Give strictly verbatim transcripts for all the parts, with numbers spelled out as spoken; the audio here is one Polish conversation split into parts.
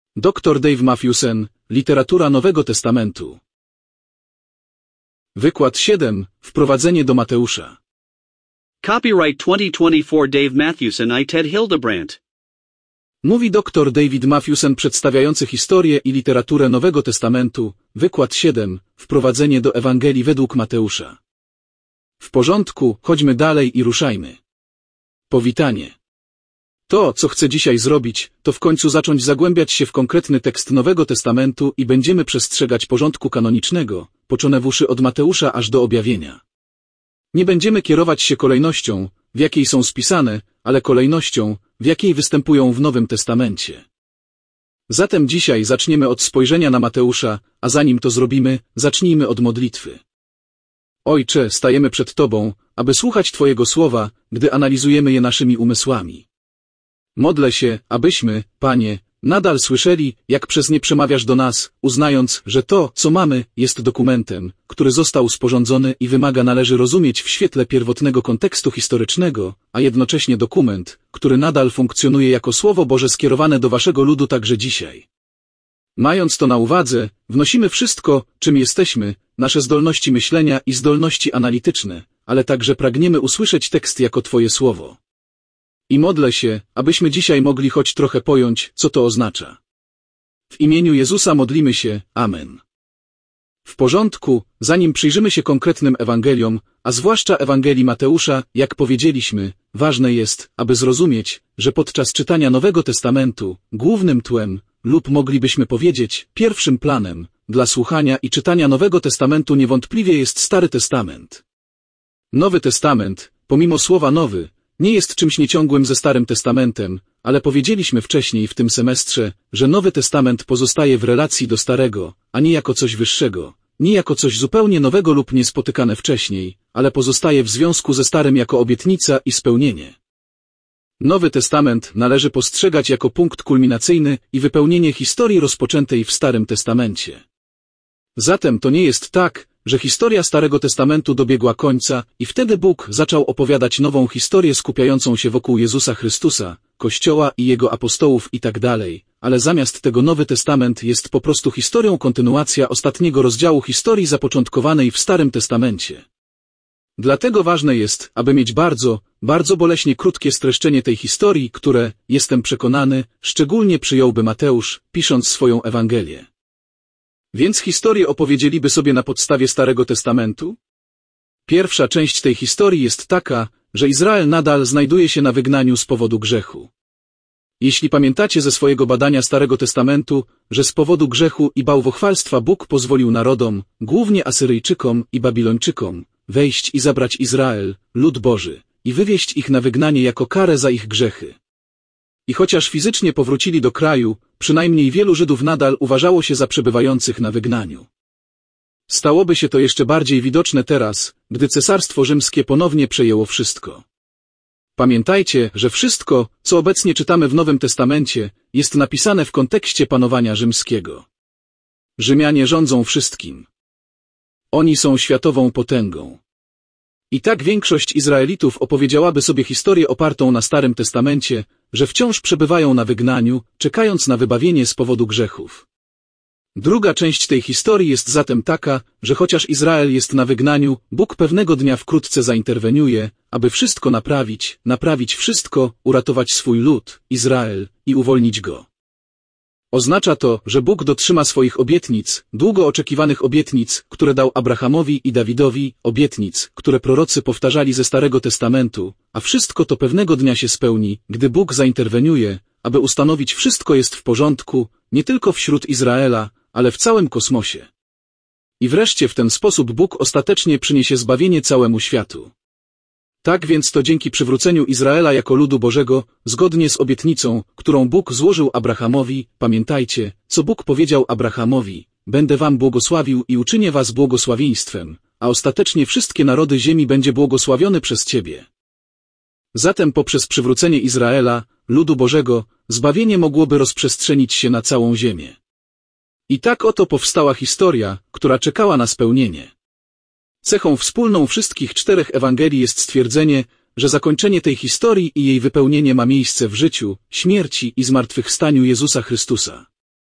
doktor Dave Matthewson, Literatura Nowego Testamentu. Wykład siedem. Wprowadzenie do Mateusza. Copyright twenty twenty-four Dave Matthewson I Ted Hildebrandt. Mówi doktor David Matthewson przedstawiający historię i literaturę Nowego Testamentu. Wykład siedem. Wprowadzenie do Ewangelii według Mateusza. W porządku, chodźmy dalej i ruszajmy. Powitanie. To, co chcę dzisiaj zrobić, to w końcu zacząć zagłębiać się w konkretny tekst Nowego Testamentu i będziemy przestrzegać porządku kanonicznego, począwszy od Mateusza aż do Objawienia. Nie będziemy kierować się kolejnością, w jakiej są spisane, ale kolejnością, w jakiej występują w Nowym Testamencie. Zatem dzisiaj zaczniemy od spojrzenia na Mateusza, a zanim to zrobimy, zacznijmy od modlitwy. Ojcze, stajemy przed Tobą, aby słuchać Twojego słowa, gdy analizujemy je naszymi umysłami. Modlę się, abyśmy, Panie, nadal słyszeli, jak przez nie przemawiasz do nas, uznając, że to, co mamy, jest dokumentem, który został sporządzony i wymaga należy rozumieć w świetle pierwotnego kontekstu historycznego, a jednocześnie dokument, który nadal funkcjonuje jako Słowo Boże skierowane do Waszego ludu także dzisiaj. Mając to na uwadze, wnosimy wszystko, czym jesteśmy, nasze zdolności myślenia i zdolności analityczne, ale także pragniemy usłyszeć tekst jako Twoje Słowo. I modlę się, abyśmy dzisiaj mogli choć trochę pojąć, co to oznacza. W imieniu Jezusa modlimy się, Amen. W porządku, zanim przyjrzymy się konkretnym Ewangeliom, a zwłaszcza Ewangelii Mateusza, jak powiedzieliśmy, ważne jest, aby zrozumieć, że podczas czytania Nowego Testamentu, głównym tłem, lub moglibyśmy powiedzieć, pierwszym planem, dla słuchania i czytania Nowego Testamentu niewątpliwie jest Stary Testament. Nowy Testament, pomimo słowa nowy, nie jest czymś nieciągłym ze Starym Testamentem, ale powiedzieliśmy wcześniej w tym semestrze, że Nowy Testament pozostaje w relacji do Starego, a nie jako coś wyższego, nie jako coś zupełnie nowego lub niespotykane wcześniej, ale pozostaje w związku ze Starym jako obietnica i spełnienie. Nowy Testament należy postrzegać jako punkt kulminacyjny i wypełnienie historii rozpoczętej w Starym Testamencie. Zatem to nie jest tak, że historia Starego Testamentu dobiegła końca i wtedy Bóg zaczął opowiadać nową historię skupiającą się wokół Jezusa Chrystusa, Kościoła i Jego apostołów itd., ale zamiast tego Nowy Testament jest po prostu historią kontynuacja ostatniego rozdziału historii zapoczątkowanej w Starym Testamencie. Dlatego ważne jest, aby mieć bardzo, bardzo boleśnie krótkie streszczenie tej historii, które, jestem przekonany, szczególnie przyjąłby Mateusz, pisząc swoją Ewangelię. Więc historię opowiedzieliby sobie na podstawie Starego Testamentu? Pierwsza część tej historii jest taka, że Izrael nadal znajduje się na wygnaniu z powodu grzechu. Jeśli pamiętacie ze swojego badania Starego Testamentu, że z powodu grzechu i bałwochwalstwa Bóg pozwolił narodom, głównie Asyryjczykom i Babilończykom, wejść i zabrać Izrael, lud Boży, i wywieźć ich na wygnanie jako karę za ich grzechy. I chociaż fizycznie powrócili do kraju, przynajmniej wielu Żydów nadal uważało się za przebywających na wygnaniu. Stałoby się to jeszcze bardziej widoczne teraz, gdy Cesarstwo Rzymskie ponownie przejęło wszystko. Pamiętajcie, że wszystko, co obecnie czytamy w Nowym Testamencie, jest napisane w kontekście panowania rzymskiego. Rzymianie rządzą wszystkim. Oni są światową potęgą. I tak większość Izraelitów opowiedziałaby sobie historię opartą na Starym Testamencie, że wciąż przebywają na wygnaniu, czekając na wybawienie z powodu grzechów. Druga część tej historii jest zatem taka, że chociaż Izrael jest na wygnaniu, Bóg pewnego dnia wkrótce zainterweniuje, aby wszystko naprawić, naprawić wszystko, uratować swój lud, Izrael, i uwolnić go. Oznacza to, że Bóg dotrzyma swoich obietnic, długo oczekiwanych obietnic, które dał Abrahamowi i Dawidowi, obietnic, które prorocy powtarzali ze Starego Testamentu, a wszystko to pewnego dnia się spełni, gdy Bóg zainterweniuje, aby ustanowić wszystko jest w porządku, nie tylko wśród Izraela, ale w całym kosmosie. I wreszcie w ten sposób Bóg ostatecznie przyniesie zbawienie całemu światu. Tak więc to dzięki przywróceniu Izraela jako ludu Bożego, zgodnie z obietnicą, którą Bóg złożył Abrahamowi, pamiętajcie, co Bóg powiedział Abrahamowi, będę wam błogosławił i uczynię was błogosławieństwem, a ostatecznie wszystkie narody ziemi będzie błogosławione przez ciebie. Zatem poprzez przywrócenie Izraela, ludu Bożego, zbawienie mogłoby rozprzestrzenić się na całą ziemię. I tak oto powstała historia, która czekała na spełnienie. Cechą wspólną wszystkich czterech Ewangelii jest stwierdzenie, że zakończenie tej historii i jej wypełnienie ma miejsce w życiu, śmierci i zmartwychwstaniu Jezusa Chrystusa.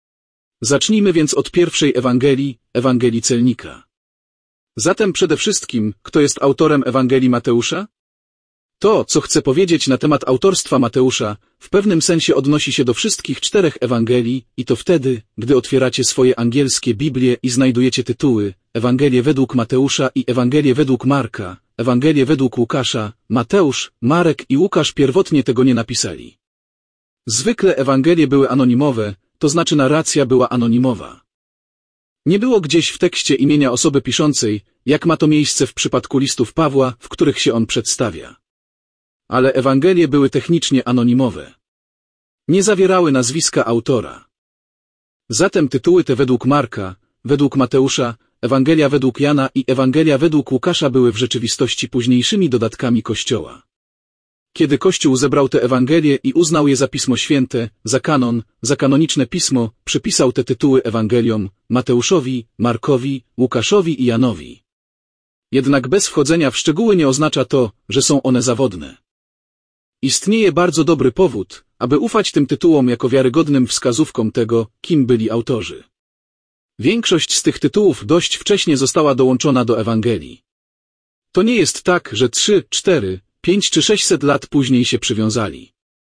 Zacznijmy więc od pierwszej Ewangelii, Ewangelii Celnika. Zatem przede wszystkim, kto jest autorem Ewangelii Mateusza? To, co chcę powiedzieć na temat autorstwa Mateusza, w pewnym sensie odnosi się do wszystkich czterech Ewangelii i to wtedy, gdy otwieracie swoje angielskie Biblie i znajdujecie tytuły Ewangelię według Mateusza i Ewangelię według Marka, Ewangelię według Łukasza. Mateusz, Marek i Łukasz pierwotnie tego nie napisali. Zwykle Ewangelie były anonimowe, to znaczy narracja była anonimowa. Nie było gdzieś w tekście imienia osoby piszącej, jak ma to miejsce w przypadku listów Pawła, w których się on przedstawia. Ale Ewangelie były technicznie anonimowe. Nie zawierały nazwiska autora. Zatem tytuły te według Marka, według Mateusza, Ewangelia według Jana i Ewangelia według Łukasza były w rzeczywistości późniejszymi dodatkami Kościoła. Kiedy Kościół zebrał te Ewangelie i uznał je za Pismo Święte, za kanon, za kanoniczne pismo, przypisał te tytuły Ewangeliom Mateuszowi, Markowi, Łukaszowi i Janowi. Jednak bez wchodzenia w szczegóły nie oznacza to, że są one zawodne. Istnieje bardzo dobry powód, aby ufać tym tytułom jako wiarygodnym wskazówkom tego, kim byli autorzy. Większość z tych tytułów dość wcześnie została dołączona do Ewangelii. To nie jest tak, że trzy, cztery, pięć czy sześćset lat później się przywiązali.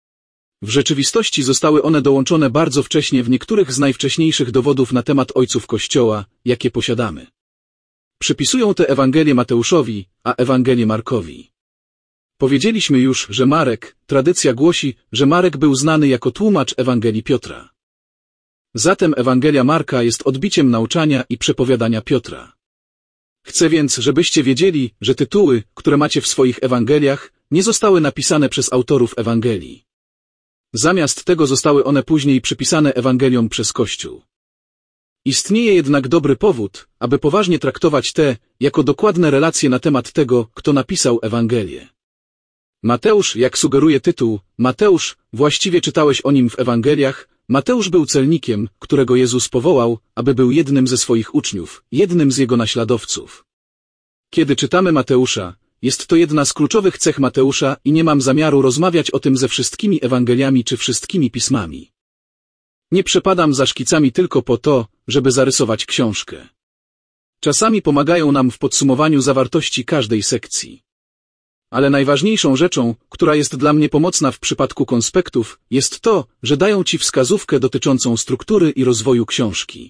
W rzeczywistości zostały one dołączone bardzo wcześnie w niektórych z najwcześniejszych dowodów na temat ojców Kościoła, jakie posiadamy. Przypisują te Ewangelie Mateuszowi, a Ewangelię Markowi. Powiedzieliśmy już, że Marek, tradycja głosi, że Marek był znany jako tłumacz Ewangelii Piotra. Zatem Ewangelia Marka jest odbiciem nauczania i przepowiadania Piotra. Chcę więc, żebyście wiedzieli, że tytuły, które macie w swoich Ewangeliach, nie zostały napisane przez autorów Ewangelii. Zamiast tego zostały one później przypisane Ewangeliom przez Kościół. Istnieje jednak dobry powód, aby poważnie traktować te, jako dokładne relacje na temat tego, kto napisał Ewangelię. Mateusz, jak sugeruje tytuł, Mateusz, właściwie czytałeś o nim w Ewangeliach, Mateusz był celnikiem, którego Jezus powołał, aby był jednym ze swoich uczniów, jednym z jego naśladowców. Kiedy czytamy Mateusza, jest to jedna z kluczowych cech Mateusza i nie mam zamiaru rozmawiać o tym ze wszystkimi Ewangeliami czy wszystkimi pismami. Nie przepadam za szkicami tylko po to, żeby zarysować książkę. Czasami pomagają nam w podsumowaniu zawartości każdej sekcji. Ale najważniejszą rzeczą, która jest dla mnie pomocna w przypadku konspektów, jest to, że dają ci wskazówkę dotyczącą struktury i rozwoju książki.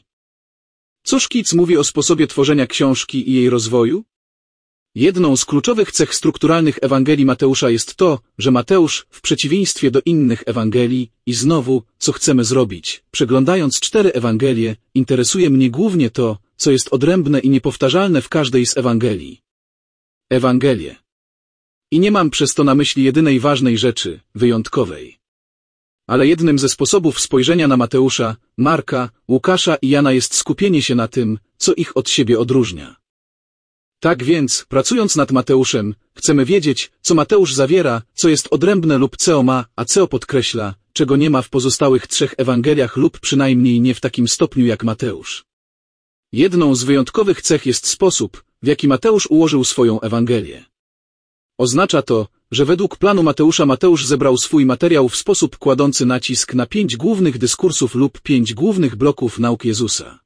Co szkic mówi o sposobie tworzenia książki i jej rozwoju? Jedną z kluczowych cech strukturalnych Ewangelii Mateusza jest to, że Mateusz, w przeciwieństwie do innych Ewangelii, i znowu, co chcemy zrobić, przeglądając cztery Ewangelie, interesuje mnie głównie to, co jest odrębne i niepowtarzalne w każdej z Ewangelii. Ewangelie. I nie mam przez to na myśli jedynej ważnej rzeczy, wyjątkowej. Ale jednym ze sposobów spojrzenia na Mateusza, Marka, Łukasza i Jana jest skupienie się na tym, co ich od siebie odróżnia. Tak więc, pracując nad Mateuszem, chcemy wiedzieć, co Mateusz zawiera, co jest odrębne lub co ma, a co podkreśla, czego nie ma w pozostałych trzech Ewangeliach lub przynajmniej nie w takim stopniu jak Mateusz. Jedną z wyjątkowych cech jest sposób, w jaki Mateusz ułożył swoją Ewangelię. Oznacza to, że według planu Mateusza Mateusz zebrał swój materiał w sposób kładący nacisk na pięć głównych dyskursów lub pięć głównych bloków nauk Jezusa.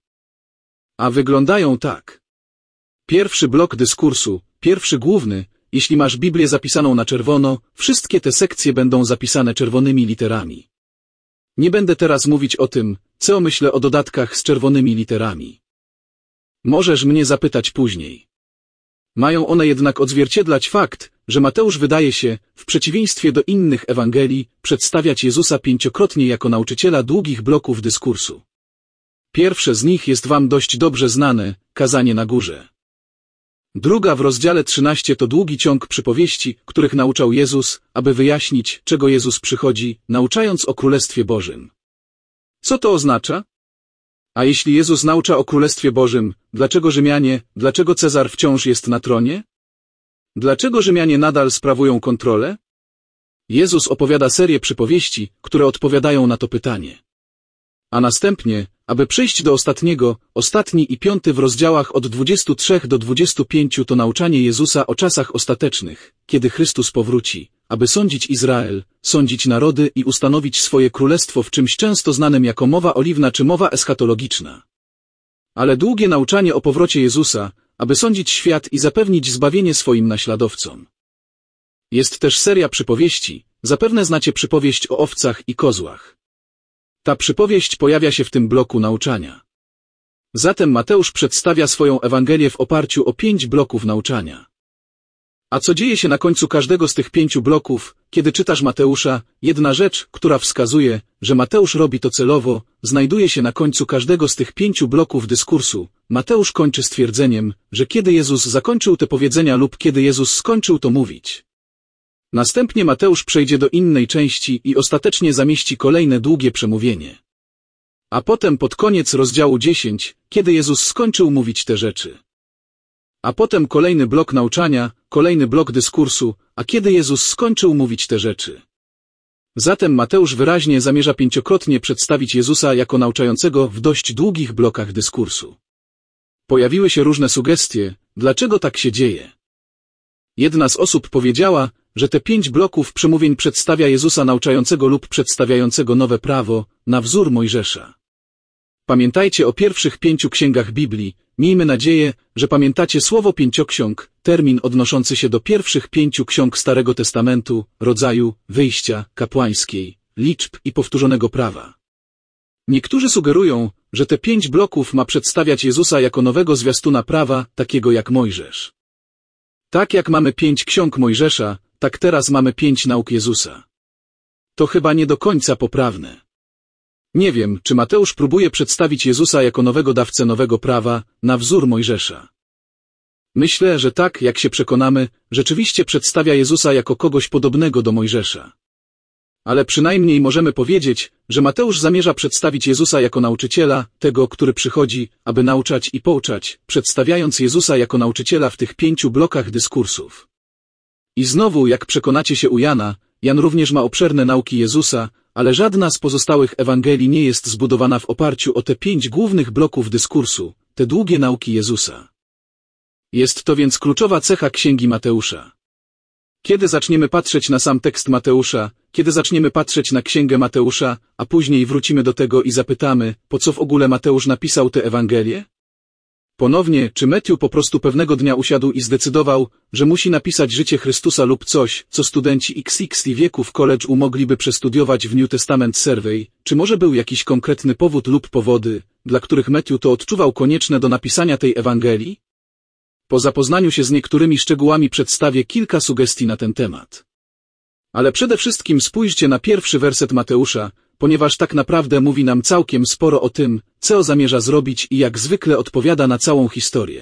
A wyglądają tak. Pierwszy blok dyskursu, pierwszy główny, jeśli masz Biblię zapisaną na czerwono, wszystkie te sekcje będą zapisane czerwonymi literami. Nie będę teraz mówić o tym, co myślę o dodatkach z czerwonymi literami. Możesz mnie zapytać później. Mają one jednak odzwierciedlać fakt, że Mateusz wydaje się, w przeciwieństwie do innych Ewangelii, przedstawiać Jezusa pięciokrotnie jako nauczyciela długich bloków dyskursu. Pierwsze z nich jest wam dość dobrze znane, kazanie na górze. Druga w rozdziale trzynastym to długi ciąg przypowieści, których nauczał Jezus, aby wyjaśnić, czego Jezus przychodzi, nauczając o Królestwie Bożym. Co to oznacza? A jeśli Jezus naucza o Królestwie Bożym, dlaczego Rzymianie, dlaczego Cezar wciąż jest na tronie? Dlaczego Rzymianie nadal sprawują kontrolę? Jezus opowiada serię przypowieści, które odpowiadają na to pytanie. A następnie, aby przejść do ostatniego, ostatni i piąty w rozdziałach od dwudziestu trzech do dwudziestu pięciu to nauczanie Jezusa o czasach ostatecznych, kiedy Chrystus powróci, aby sądzić Izrael, sądzić narody i ustanowić swoje królestwo w czymś często znanym jako mowa oliwna czy mowa eschatologiczna. Ale długie nauczanie o powrocie Jezusa, aby sądzić świat i zapewnić zbawienie swoim naśladowcom. Jest też seria przypowieści, zapewne znacie przypowieść o owcach i kozłach. Ta przypowieść pojawia się w tym bloku nauczania. Zatem Mateusz przedstawia swoją Ewangelię w oparciu o pięć bloków nauczania. A co dzieje się na końcu każdego z tych pięciu bloków, kiedy czytasz Mateusza? Jedna rzecz, która wskazuje, że Mateusz robi to celowo, znajduje się na końcu każdego z tych pięciu bloków dyskursu. Mateusz kończy stwierdzeniem, że kiedy Jezus zakończył te powiedzenia lub kiedy Jezus skończył to mówić. Następnie Mateusz przejdzie do innej części i ostatecznie zamieści kolejne długie przemówienie. A potem pod koniec rozdziału dziesięć, kiedy Jezus skończył mówić te rzeczy. A potem kolejny blok nauczania, kolejny blok dyskursu, a kiedy Jezus skończył mówić te rzeczy. Zatem Mateusz wyraźnie zamierza pięciokrotnie przedstawić Jezusa jako nauczającego w dość długich blokach dyskursu. Pojawiły się różne sugestie, dlaczego tak się dzieje. Jedna z osób powiedziała, że te pięć bloków przemówień przedstawia Jezusa nauczającego lub przedstawiającego nowe prawo, na wzór Mojżesza. Pamiętajcie o pierwszych pięciu księgach Biblii, miejmy nadzieję, że pamiętacie słowo pięcioksiąg, termin odnoszący się do pierwszych pięciu ksiąg Starego Testamentu, rodzaju, wyjścia, kapłańskiej, liczb i powtórzonego prawa. Niektórzy sugerują, że te pięć bloków ma przedstawiać Jezusa jako nowego zwiastuna prawa, takiego jak Mojżesz. Tak jak mamy pięć ksiąg Mojżesza, tak teraz mamy pięć nauk Jezusa. To chyba nie do końca poprawne. Nie wiem, czy Mateusz próbuje przedstawić Jezusa jako nowego dawcę nowego prawa, na wzór Mojżesza. Myślę, że tak, jak się przekonamy, rzeczywiście przedstawia Jezusa jako kogoś podobnego do Mojżesza. Ale przynajmniej możemy powiedzieć, że Mateusz zamierza przedstawić Jezusa jako nauczyciela, tego, który przychodzi, aby nauczać i pouczać, przedstawiając Jezusa jako nauczyciela w tych pięciu blokach dyskursów. I znowu, jak przekonacie się u Jana, Jan również ma obszerne nauki Jezusa, ale żadna z pozostałych Ewangelii nie jest zbudowana w oparciu o te pięć głównych bloków dyskursu, te długie nauki Jezusa. Jest to więc kluczowa cecha Księgi Mateusza. Kiedy zaczniemy patrzeć na sam tekst Mateusza, kiedy zaczniemy patrzeć na Księgę Mateusza, a później wrócimy do tego i zapytamy, po co w ogóle Mateusz napisał tę Ewangelię? Ponownie, czy Matthew po prostu pewnego dnia usiadł i zdecydował, że musi napisać życie Chrystusa lub coś, co studenci X X T wieku w college mogliby przestudiować w New Testament Survey, czy może był jakiś konkretny powód lub powody, dla których Matthew to odczuwał konieczne do napisania tej Ewangelii? Po zapoznaniu się z niektórymi szczegółami przedstawię kilka sugestii na ten temat. Ale przede wszystkim spójrzcie na pierwszy werset Mateusza, ponieważ tak naprawdę mówi nam całkiem sporo o tym, co zamierza zrobić i jak zwykle odpowiada na całą historię.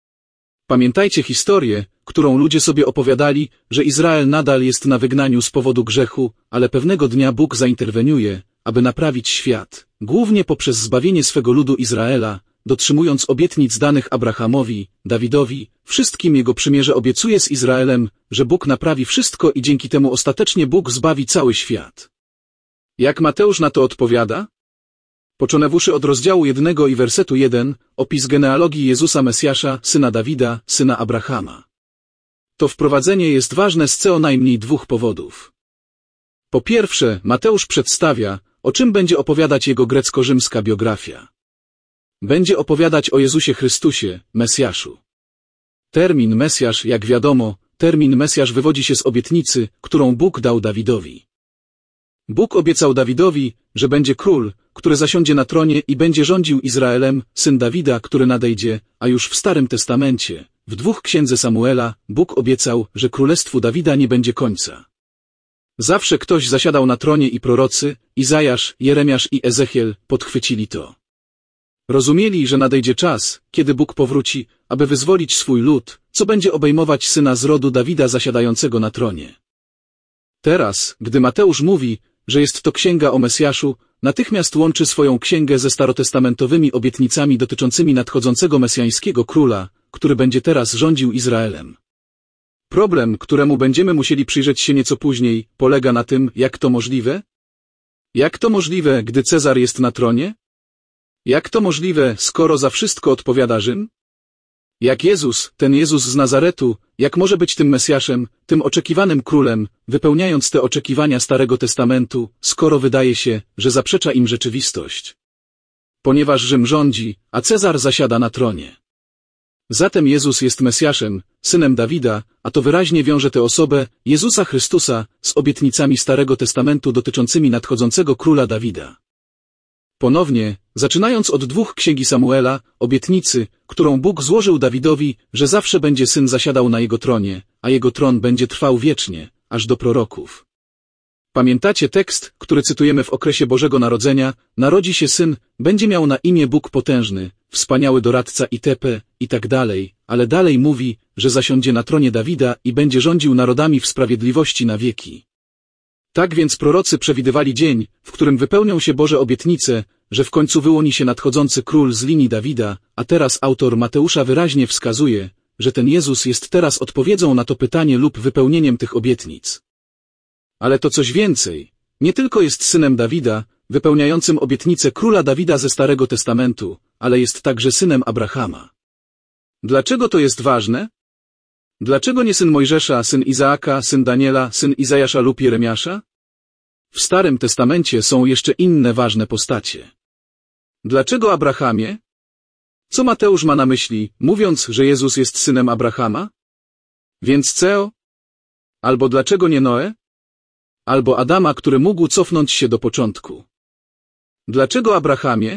Pamiętajcie historię, którą ludzie sobie opowiadali, że Izrael nadal jest na wygnaniu z powodu grzechu, ale pewnego dnia Bóg zainterweniuje, aby naprawić świat, głównie poprzez zbawienie swego ludu Izraela, dotrzymując obietnic danych Abrahamowi, Dawidowi, wszystkim jego przymierze obiecuje z Izraelem, że Bóg naprawi wszystko i dzięki temu ostatecznie Bóg zbawi cały świat. Jak Mateusz na to odpowiada? Począwszy od rozdziału jednego i wersetu jeden, opis genealogii Jezusa Mesjasza, syna Dawida, syna Abrahama. To wprowadzenie jest ważne z co najmniej dwóch powodów. Po pierwsze, Mateusz przedstawia, o czym będzie opowiadać jego grecko-rzymska biografia. Będzie opowiadać o Jezusie Chrystusie, Mesjaszu. Termin Mesjasz, jak wiadomo, termin Mesjasz wywodzi się z obietnicy, którą Bóg dał Dawidowi. Bóg obiecał Dawidowi, że będzie król, który zasiądzie na tronie i będzie rządził Izraelem, syn Dawida, który nadejdzie, a już w Starym Testamencie, w dwóch księdze Samuela, Bóg obiecał, że królestwu Dawida nie będzie końca. Zawsze ktoś zasiadał na tronie i prorocy, Izajasz, Jeremiasz i Ezechiel, podchwycili to. Rozumieli, że nadejdzie czas, kiedy Bóg powróci, aby wyzwolić swój lud, co będzie obejmować syna z rodu Dawida zasiadającego na tronie. Teraz, gdy Mateusz mówi, że jest to księga o Mesjaszu, natychmiast łączy swoją księgę ze starotestamentowymi obietnicami dotyczącymi nadchodzącego mesjańskiego króla, który będzie teraz rządził Izraelem. Problem, któremu będziemy musieli przyjrzeć się nieco później, polega na tym, jak to możliwe? Jak to możliwe, gdy Cezar jest na tronie? Jak to możliwe, skoro za wszystko odpowiada Rzym? Jak Jezus, ten Jezus z Nazaretu, jak może być tym Mesjaszem, tym oczekiwanym królem, wypełniając te oczekiwania Starego Testamentu, skoro wydaje się, że zaprzecza im rzeczywistość? Ponieważ Rzym rządzi, a Cezar zasiada na tronie. Zatem Jezus jest Mesjaszem, synem Dawida, a to wyraźnie wiąże tę osobę, Jezusa Chrystusa, z obietnicami Starego Testamentu dotyczącymi nadchodzącego króla Dawida. Ponownie, zaczynając od dwóch księgi Samuela, obietnicy, którą Bóg złożył Dawidowi, że zawsze będzie syn zasiadał na jego tronie, a jego tron będzie trwał wiecznie, aż do proroków. Pamiętacie tekst, który cytujemy w okresie Bożego Narodzenia? Narodzi się syn, będzie miał na imię Bóg potężny, wspaniały doradca itp. i tak dalej, ale dalej mówi, że zasiądzie na tronie Dawida i będzie rządził narodami w sprawiedliwości na wieki. Tak więc prorocy przewidywali dzień, w którym wypełnią się Boże obietnice, że w końcu wyłoni się nadchodzący król z linii Dawida, a teraz autor Mateusza wyraźnie wskazuje, że ten Jezus jest teraz odpowiedzią na to pytanie lub wypełnieniem tych obietnic. Ale to coś więcej. Nie tylko jest synem Dawida, wypełniającym obietnicę króla Dawida ze Starego Testamentu, ale jest także synem Abrahama. Dlaczego to jest ważne? Dlaczego nie syn Mojżesza, syn Izaaka, syn Daniela, syn Izajasza lub Jeremiasza? W Starym Testamencie są jeszcze inne ważne postacie. Dlaczego Abrahamie? Co Mateusz ma na myśli, mówiąc, że Jezus jest synem Abrahama? Więc Ceo? Albo dlaczego nie Noe? Albo Adama, który mógł cofnąć się do początku. Dlaczego Abrahamie?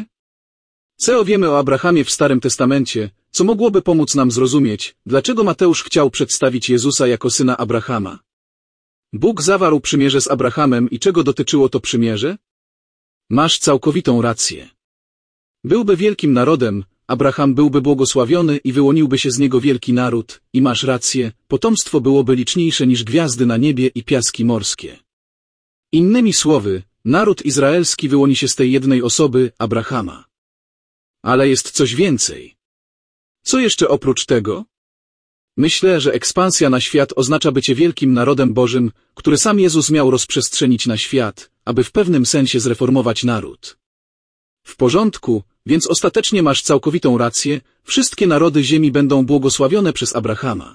Co wiemy o Abrahamie w Starym Testamencie, co mogłoby pomóc nam zrozumieć, dlaczego Mateusz chciał przedstawić Jezusa jako syna Abrahama? Bóg zawarł przymierze z Abrahamem i czego dotyczyło to przymierze? Masz całkowitą rację. Byłby wielkim narodem, Abraham byłby błogosławiony i wyłoniłby się z niego wielki naród, i masz rację, potomstwo byłoby liczniejsze niż gwiazdy na niebie i piaski morskie. Innymi słowy, naród izraelski wyłoni się z tej jednej osoby, Abrahama. Ale jest coś więcej. Co jeszcze oprócz tego? Myślę, że ekspansja na świat oznacza bycie wielkim narodem Bożym, który sam Jezus miał rozprzestrzenić na świat, aby w pewnym sensie zreformować naród. W porządku, więc ostatecznie masz całkowitą rację, wszystkie narody ziemi będą błogosławione przez Abrahama.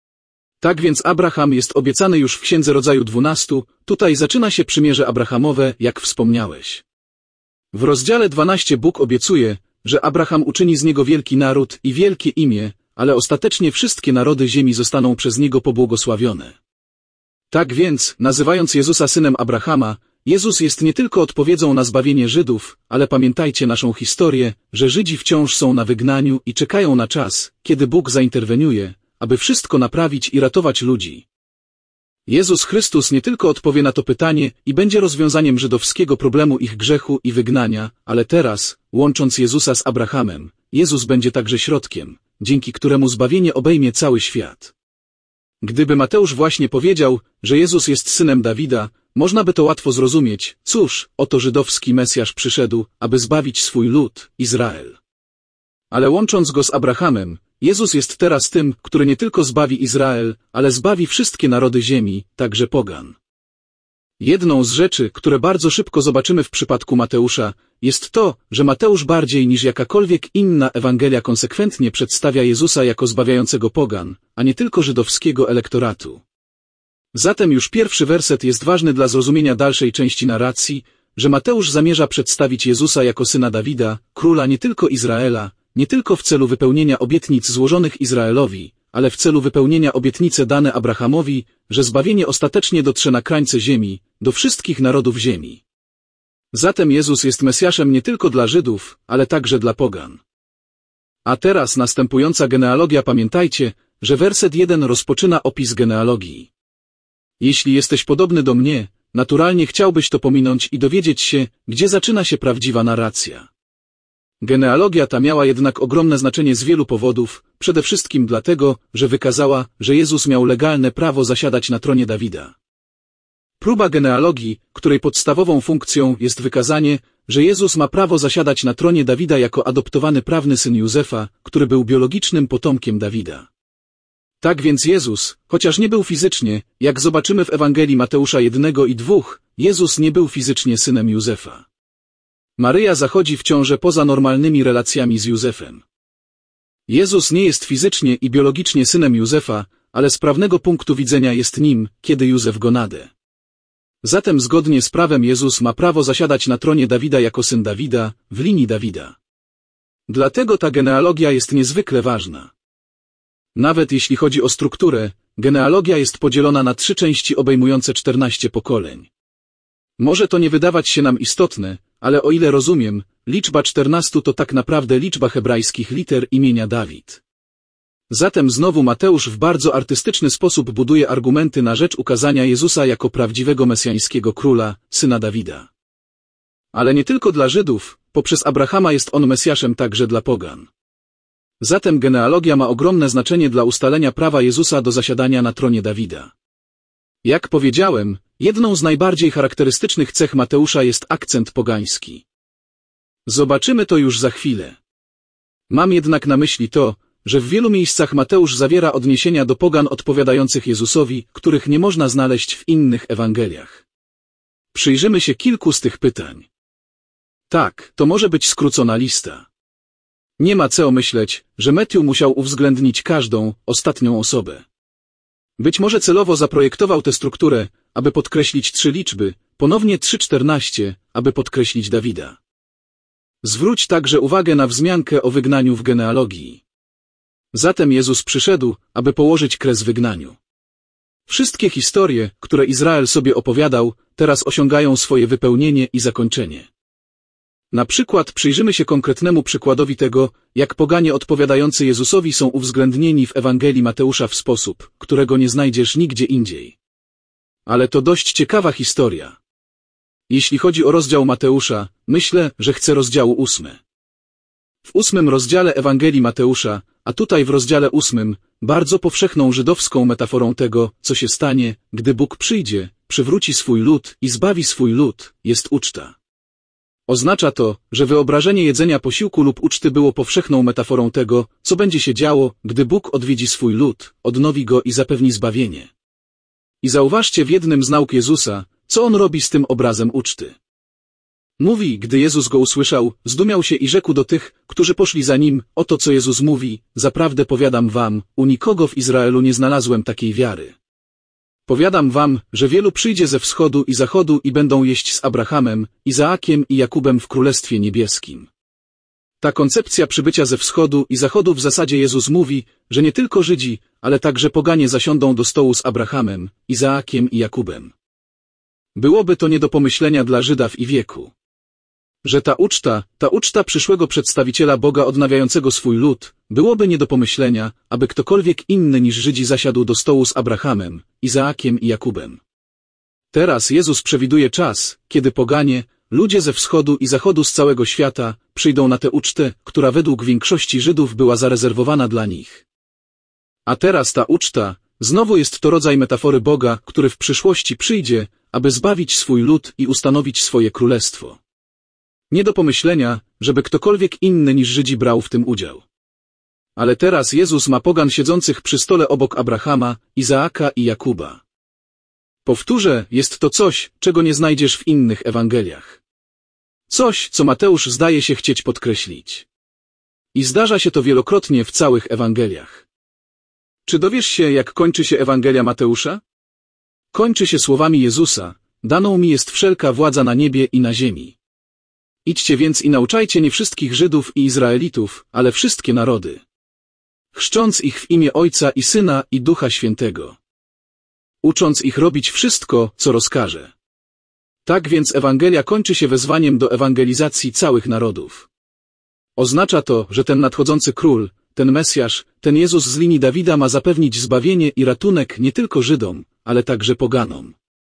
Tak więc Abraham jest obiecany już w Księdze Rodzaju dwunastu, tutaj zaczyna się przymierze abrahamowe, jak wspomniałeś. W rozdziale dwunastym Bóg obiecuje, że Abraham uczyni z niego wielki naród i wielkie imię, ale ostatecznie wszystkie narody ziemi zostaną przez niego pobłogosławione. Tak więc, nazywając Jezusa synem Abrahama, Jezus jest nie tylko odpowiedzią na zbawienie Żydów, ale pamiętajcie naszą historię, że Żydzi wciąż są na wygnaniu i czekają na czas, kiedy Bóg zainterweniuje, aby wszystko naprawić i ratować ludzi. Jezus Chrystus nie tylko odpowie na to pytanie i będzie rozwiązaniem żydowskiego problemu ich grzechu i wygnania, ale teraz, łącząc Jezusa z Abrahamem, Jezus będzie także środkiem, dzięki któremu zbawienie obejmie cały świat. Gdyby Mateusz właśnie powiedział, że Jezus jest synem Dawida, można by to łatwo zrozumieć. Cóż, oto żydowski Mesjasz przyszedł, aby zbawić swój lud, Izrael. Ale łącząc go z Abrahamem, Jezus jest teraz tym, który nie tylko zbawi Izrael, ale zbawi wszystkie narody ziemi, także pogan. Jedną z rzeczy, które bardzo szybko zobaczymy w przypadku Mateusza, jest to, że Mateusz bardziej niż jakakolwiek inna Ewangelia konsekwentnie przedstawia Jezusa jako zbawiającego pogan, a nie tylko żydowskiego elektoratu. Zatem już pierwszy werset jest ważny dla zrozumienia dalszej części narracji, że Mateusz zamierza przedstawić Jezusa jako syna Dawida, króla nie tylko Izraela, nie tylko w celu wypełnienia obietnic złożonych Izraelowi, ale w celu wypełnienia obietnicy dane Abrahamowi, że zbawienie ostatecznie dotrze na krańce ziemi, do wszystkich narodów ziemi. Zatem Jezus jest Mesjaszem nie tylko dla Żydów, ale także dla pogan. A teraz następująca genealogia. Pamiętajcie, że werset jeden rozpoczyna opis genealogii. Jeśli jesteś podobny do mnie, naturalnie chciałbyś to pominąć i dowiedzieć się, gdzie zaczyna się prawdziwa narracja. Genealogia ta miała jednak ogromne znaczenie z wielu powodów, przede wszystkim dlatego, że wykazała, że Jezus miał legalne prawo zasiadać na tronie Dawida. Próba genealogii, której podstawową funkcją jest wykazanie, że Jezus ma prawo zasiadać na tronie Dawida jako adoptowany prawny syn Józefa, który był biologicznym potomkiem Dawida. Tak więc Jezus, chociaż nie był fizycznie, jak zobaczymy w Ewangelii Mateusza jednego i dwóch, Jezus nie był fizycznie synem Józefa. Maryja zachodzi w ciążę poza normalnymi relacjami z Józefem. Jezus nie jest fizycznie i biologicznie synem Józefa, ale z prawnego punktu widzenia jest nim, kiedy Józef go nade. Zatem zgodnie z prawem Jezus ma prawo zasiadać na tronie Dawida jako syn Dawida, w linii Dawida. Dlatego ta genealogia jest niezwykle ważna. Nawet jeśli chodzi o strukturę, genealogia jest podzielona na trzy części obejmujące czternaście pokoleń. Może to nie wydawać się nam istotne, ale o ile rozumiem, liczba czternaście to tak naprawdę liczba hebrajskich liter imienia Dawid. Zatem znowu Mateusz w bardzo artystyczny sposób buduje argumenty na rzecz ukazania Jezusa jako prawdziwego mesjańskiego króla, syna Dawida. Ale nie tylko dla Żydów, poprzez Abrahama jest on Mesjaszem także dla pogan. Zatem genealogia ma ogromne znaczenie dla ustalenia prawa Jezusa do zasiadania na tronie Dawida. Jak powiedziałem, jedną z najbardziej charakterystycznych cech Mateusza jest akcent pogański. Zobaczymy to już za chwilę. Mam jednak na myśli to, że w wielu miejscach Mateusz zawiera odniesienia do pogan odpowiadających Jezusowi, których nie można znaleźć w innych Ewangeliach. Przyjrzymy się kilku z tych pytań. Tak, to może być skrócona lista. Nie ma co myśleć, że Matthew musiał uwzględnić każdą, ostatnią osobę. Być może celowo zaprojektował tę strukturę, aby podkreślić trzy liczby, ponownie trzy czternaście, aby podkreślić Dawida. Zwróć także uwagę na wzmiankę o wygnaniu w genealogii. Zatem Jezus przyszedł, aby położyć kres wygnaniu. Wszystkie historie, które Izrael sobie opowiadał, teraz osiągają swoje wypełnienie i zakończenie. Na przykład przyjrzymy się konkretnemu przykładowi tego, jak poganie odpowiadający Jezusowi są uwzględnieni w Ewangelii Mateusza w sposób, którego nie znajdziesz nigdzie indziej. Ale to dość ciekawa historia. Jeśli chodzi o rozdział Mateusza, myślę, że chcę rozdziału ósmy. W ósmym rozdziale Ewangelii Mateusza, a tutaj w rozdziale ósmym, bardzo powszechną żydowską metaforą tego, co się stanie, gdy Bóg przyjdzie, przywróci swój lud i zbawi swój lud, jest uczta. Oznacza to, że wyobrażenie jedzenia posiłku lub uczty było powszechną metaforą tego, co będzie się działo, gdy Bóg odwiedzi swój lud, odnowi go i zapewni zbawienie. I zauważcie w jednym z nauk Jezusa, co on robi z tym obrazem uczty. Mówi, gdy Jezus go usłyszał, zdumiał się i rzekł do tych, którzy poszli za nim, oto co Jezus mówi, zaprawdę powiadam wam, u nikogo w Izraelu nie znalazłem takiej wiary. Powiadam wam, że wielu przyjdzie ze wschodu i zachodu i będą jeść z Abrahamem, Izaakiem i Jakubem w Królestwie Niebieskim. Ta koncepcja przybycia ze wschodu i zachodu w zasadzie Jezus mówi, że nie tylko Żydzi, ale także poganie zasiądą do stołu z Abrahamem, Izaakiem i Jakubem. Byłoby to nie do pomyślenia dla Żyda w ich wieku. Że ta uczta, ta uczta przyszłego przedstawiciela Boga odnawiającego swój lud, byłoby nie do pomyślenia, aby ktokolwiek inny niż Żydzi zasiadł do stołu z Abrahamem, Izaakiem i Jakubem. Teraz Jezus przewiduje czas, kiedy poganie, ludzie ze wschodu i zachodu z całego świata, przyjdą na tę ucztę, która według większości Żydów była zarezerwowana dla nich. A teraz ta uczta, znowu jest to rodzaj metafory Boga, który w przyszłości przyjdzie, aby zbawić swój lud i ustanowić swoje królestwo. Nie do pomyślenia, żeby ktokolwiek inny niż Żydzi brał w tym udział. Ale teraz Jezus ma pogan siedzących przy stole obok Abrahama, Izaaka i Jakuba. Powtórzę, jest to coś, czego nie znajdziesz w innych Ewangeliach. Coś, co Mateusz zdaje się chcieć podkreślić. I zdarza się to wielokrotnie w całych Ewangeliach. Czy dowiesz się, jak kończy się Ewangelia Mateusza? Kończy się słowami Jezusa, daną mi jest wszelka władza na niebie i na ziemi. Idźcie więc i nauczajcie nie wszystkich Żydów i Izraelitów, ale wszystkie narody. Chrzcząc ich w imię Ojca i Syna i Ducha Świętego. Ucząc ich robić wszystko, co rozkaże. Tak więc Ewangelia kończy się wezwaniem do ewangelizacji całych narodów. Oznacza to, że ten nadchodzący król, ten Mesjasz, ten Jezus z linii Dawida ma zapewnić zbawienie i ratunek nie tylko Żydom, ale także poganom.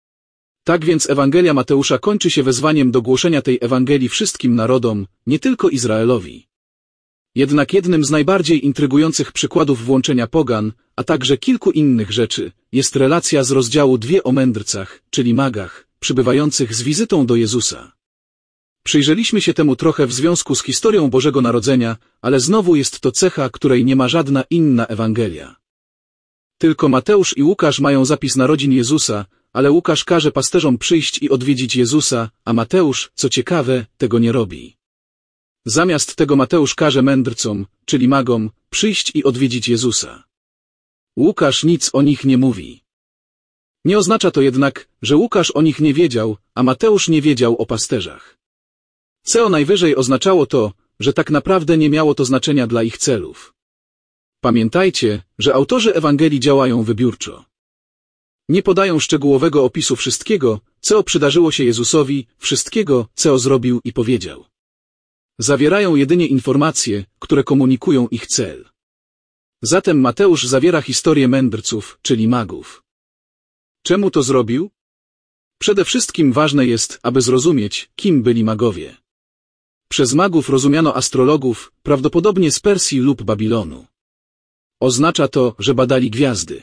Tak więc Ewangelia Mateusza kończy się wezwaniem do głoszenia tej Ewangelii wszystkim narodom, nie tylko Izraelowi. Jednak jednym z najbardziej intrygujących przykładów włączenia pogan, a także kilku innych rzeczy, jest relacja z rozdziału dwie o mędrcach, czyli magach, przybywających z wizytą do Jezusa. Przyjrzeliśmy się temu trochę w związku z historią Bożego Narodzenia, ale znowu jest to cecha, której nie ma żadna inna Ewangelia. Tylko Mateusz i Łukasz mają zapis narodzin Jezusa, ale Łukasz każe pasterzom przyjść i odwiedzić Jezusa, a Mateusz, co ciekawe, tego nie robi. Zamiast tego Mateusz każe mędrcom, czyli magom, przyjść i odwiedzić Jezusa. Łukasz nic o nich nie mówi. Nie oznacza to jednak, że Łukasz o nich nie wiedział, a Mateusz nie wiedział o pasterzach. Co najwyżej oznaczało to, że tak naprawdę nie miało to znaczenia dla ich celów. Pamiętajcie, że autorzy Ewangelii działają wybiórczo. Nie podają szczegółowego opisu wszystkiego, co przydarzyło się Jezusowi, wszystkiego, co zrobił i powiedział. Zawierają jedynie informacje, które komunikują ich cel. Zatem Mateusz zawiera historię mędrców, czyli magów. Czemu to zrobił? Przede wszystkim ważne jest, aby zrozumieć, kim byli magowie. Przez magów rozumiano astrologów, prawdopodobnie z Persji lub Babilonu. Oznacza to, że badali gwiazdy.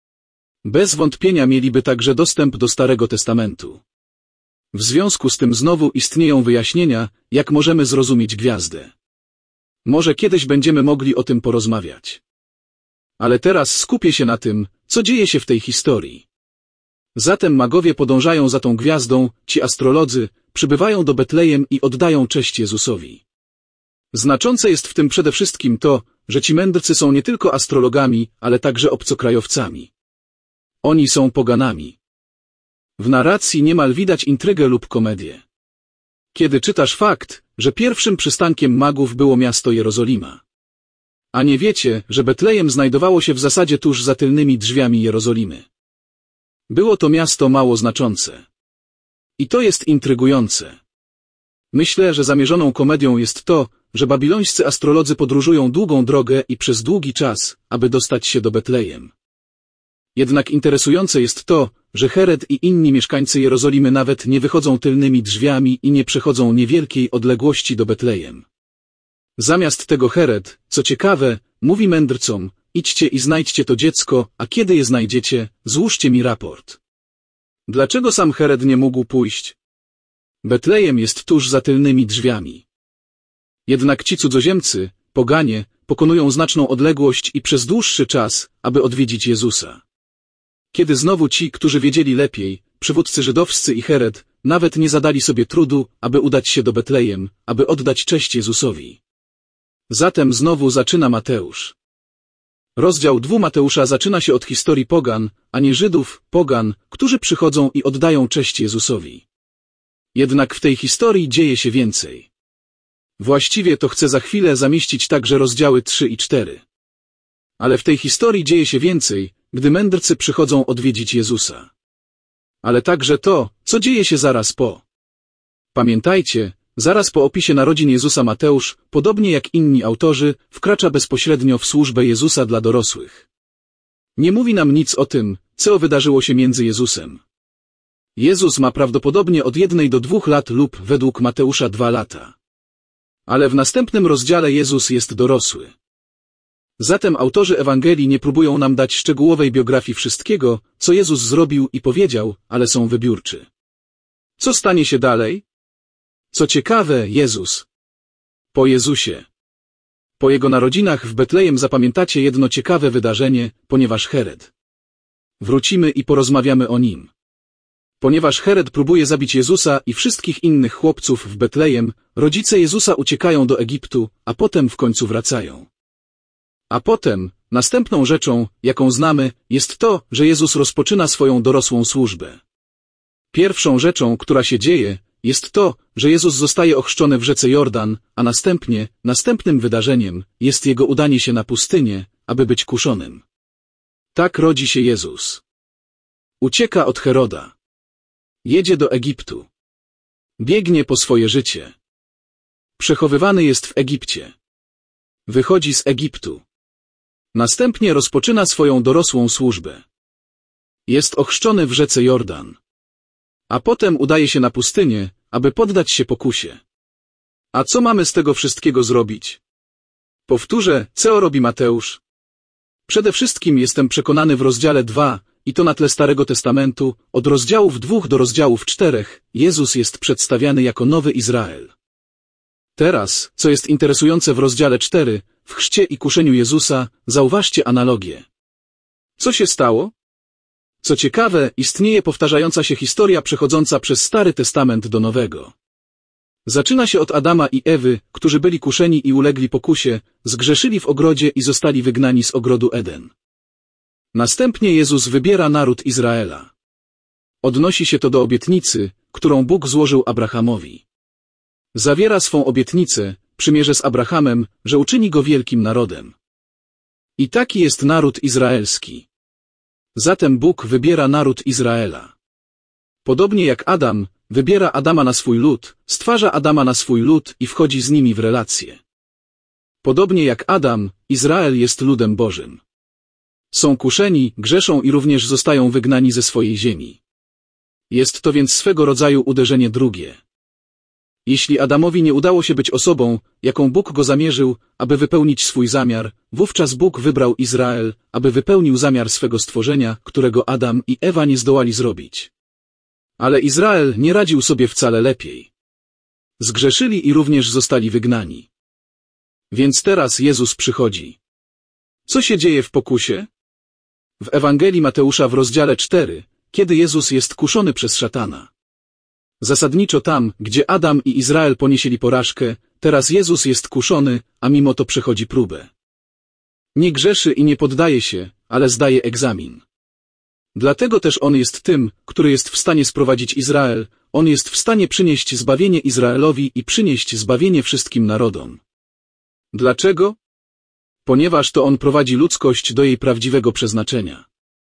Bez wątpienia mieliby także dostęp do Starego Testamentu. W związku z tym znowu istnieją wyjaśnienia, jak możemy zrozumieć gwiazdę. Może kiedyś będziemy mogli o tym porozmawiać. Ale teraz skupię się na tym, co dzieje się w tej historii. Zatem magowie podążają za tą gwiazdą, ci astrolodzy przybywają do Betlejem i oddają cześć Jezusowi. Znaczące jest w tym przede wszystkim to, że ci mędrcy są nie tylko astrologami, ale także obcokrajowcami. Oni są poganami. W narracji niemal widać intrygę lub komedię. Kiedy czytasz fakt, że pierwszym przystankiem magów było miasto Jerozolima. A nie wiecie, że Betlejem znajdowało się w zasadzie tuż za tylnymi drzwiami Jerozolimy. Było to miasto mało znaczące. I to jest intrygujące. Myślę, że zamierzoną komedią jest to, że babilońscy astrolodzy podróżują długą drogę i przez długi czas, aby dostać się do Betlejem. Jednak interesujące jest to, że Herod i inni mieszkańcy Jerozolimy nawet nie wychodzą tylnymi drzwiami i nie przechodzą niewielkiej odległości do Betlejem. Zamiast tego Herod, co ciekawe, mówi mędrcom: idźcie i znajdźcie to dziecko, a kiedy je znajdziecie, złóżcie mi raport. Dlaczego sam Herod nie mógł pójść? Betlejem jest tuż za tylnymi drzwiami. Jednak ci cudzoziemcy, poganie, pokonują znaczną odległość i przez dłuższy czas, aby odwiedzić Jezusa. Kiedy znowu ci, którzy wiedzieli lepiej, przywódcy żydowscy i Herod, nawet nie zadali sobie trudu, aby udać się do Betlejem, aby oddać cześć Jezusowi. Zatem znowu zaczyna Mateusz. Rozdział dwa Mateusza zaczyna się od historii pogan, a nie Żydów, pogan, którzy przychodzą i oddają cześć Jezusowi. Jednak w tej historii dzieje się więcej. Właściwie to chcę za chwilę zamieścić także rozdziały trzy i cztery. Ale w tej historii dzieje się więcej, gdy mędrcy przychodzą odwiedzić Jezusa. Ale także to, co dzieje się zaraz po. Pamiętajcie, zaraz po opisie narodzin Jezusa Mateusz, podobnie jak inni autorzy, wkracza bezpośrednio w służbę Jezusa dla dorosłych. Nie mówi nam nic o tym, co wydarzyło się między Jezusem. Jezus ma prawdopodobnie od jednej do dwóch lat lub według Mateusza dwa lata. Ale w następnym rozdziale Jezus jest dorosły. Zatem autorzy Ewangelii nie próbują nam dać szczegółowej biografii wszystkiego, co Jezus zrobił i powiedział, ale są wybiórczy. Co stanie się dalej? Co ciekawe, Jezus. Po Jezusie. Po Jego narodzinach w Betlejem zapamiętacie jedno ciekawe wydarzenie, ponieważ Herod. Wrócimy i porozmawiamy o nim. Ponieważ Herod próbuje zabić Jezusa i wszystkich innych chłopców w Betlejem, rodzice Jezusa uciekają do Egiptu, a potem w końcu wracają. A potem, następną rzeczą, jaką znamy, jest to, że Jezus rozpoczyna swoją dorosłą służbę. Pierwszą rzeczą, która się dzieje, jest to, że Jezus zostaje ochrzczony w rzece Jordan, a następnie, następnym wydarzeniem, jest Jego udanie się na pustynię, aby być kuszonym. Tak rodzi się Jezus. Ucieka od Heroda. Jedzie do Egiptu. Biegnie po swoje życie. Przechowywany jest w Egipcie. Wychodzi z Egiptu. Następnie rozpoczyna swoją dorosłą służbę. Jest ochrzczony w rzece Jordan. A potem udaje się na pustynię, aby poddać się pokusie. A co mamy z tego wszystkiego zrobić? Powtórzę, co robi Mateusz. Przede wszystkim jestem przekonany w rozdziale dwa, i to na tle Starego Testamentu, od rozdziałów dwóch do rozdziałów czterech, Jezus jest przedstawiany jako nowy Izrael. Teraz, co jest interesujące w rozdziale cztery, w chrzcie i kuszeniu Jezusa, zauważcie analogię. Co się stało? Co ciekawe, istnieje powtarzająca się historia przechodząca przez Stary Testament do Nowego. Zaczyna się od Adama i Ewy, którzy byli kuszeni i ulegli pokusie, zgrzeszyli w ogrodzie i zostali wygnani z ogrodu Eden. Następnie Jezus wybiera naród Izraela. Odnosi się to do obietnicy, którą Bóg złożył Abrahamowi. Zawiera swą obietnicę, przymierze z Abrahamem, że uczyni go wielkim narodem. I taki jest naród izraelski. Zatem Bóg wybiera naród Izraela. Podobnie jak Adam, wybiera Adama na swój lud, stwarza Adama na swój lud i wchodzi z nimi w relacje. Podobnie jak Adam, Izrael jest ludem Bożym. Są kuszeni, grzeszą i również zostają wygnani ze swojej ziemi. Jest to więc swego rodzaju uderzenie drugie. Jeśli Adamowi nie udało się być osobą, jaką Bóg go zamierzył, aby wypełnić swój zamiar, wówczas Bóg wybrał Izrael, aby wypełnił zamiar swego stworzenia, którego Adam i Ewa nie zdołali zrobić. Ale Izrael nie radził sobie wcale lepiej. Zgrzeszyli i również zostali wygnani. Więc teraz Jezus przychodzi. Co się dzieje w pokusie? W Ewangelii Mateusza w rozdziale czwartym, kiedy Jezus jest kuszony przez szatana. Zasadniczo tam, gdzie Adam i Izrael ponieśli porażkę, teraz Jezus jest kuszony, a mimo to przechodzi próbę. Nie grzeszy i nie poddaje się, ale zdaje egzamin. Dlatego też On jest tym, który jest w stanie sprowadzić Izrael, On jest w stanie przynieść zbawienie Izraelowi i przynieść zbawienie wszystkim narodom. Dlaczego? Ponieważ to On prowadzi ludzkość do jej prawdziwego przeznaczenia.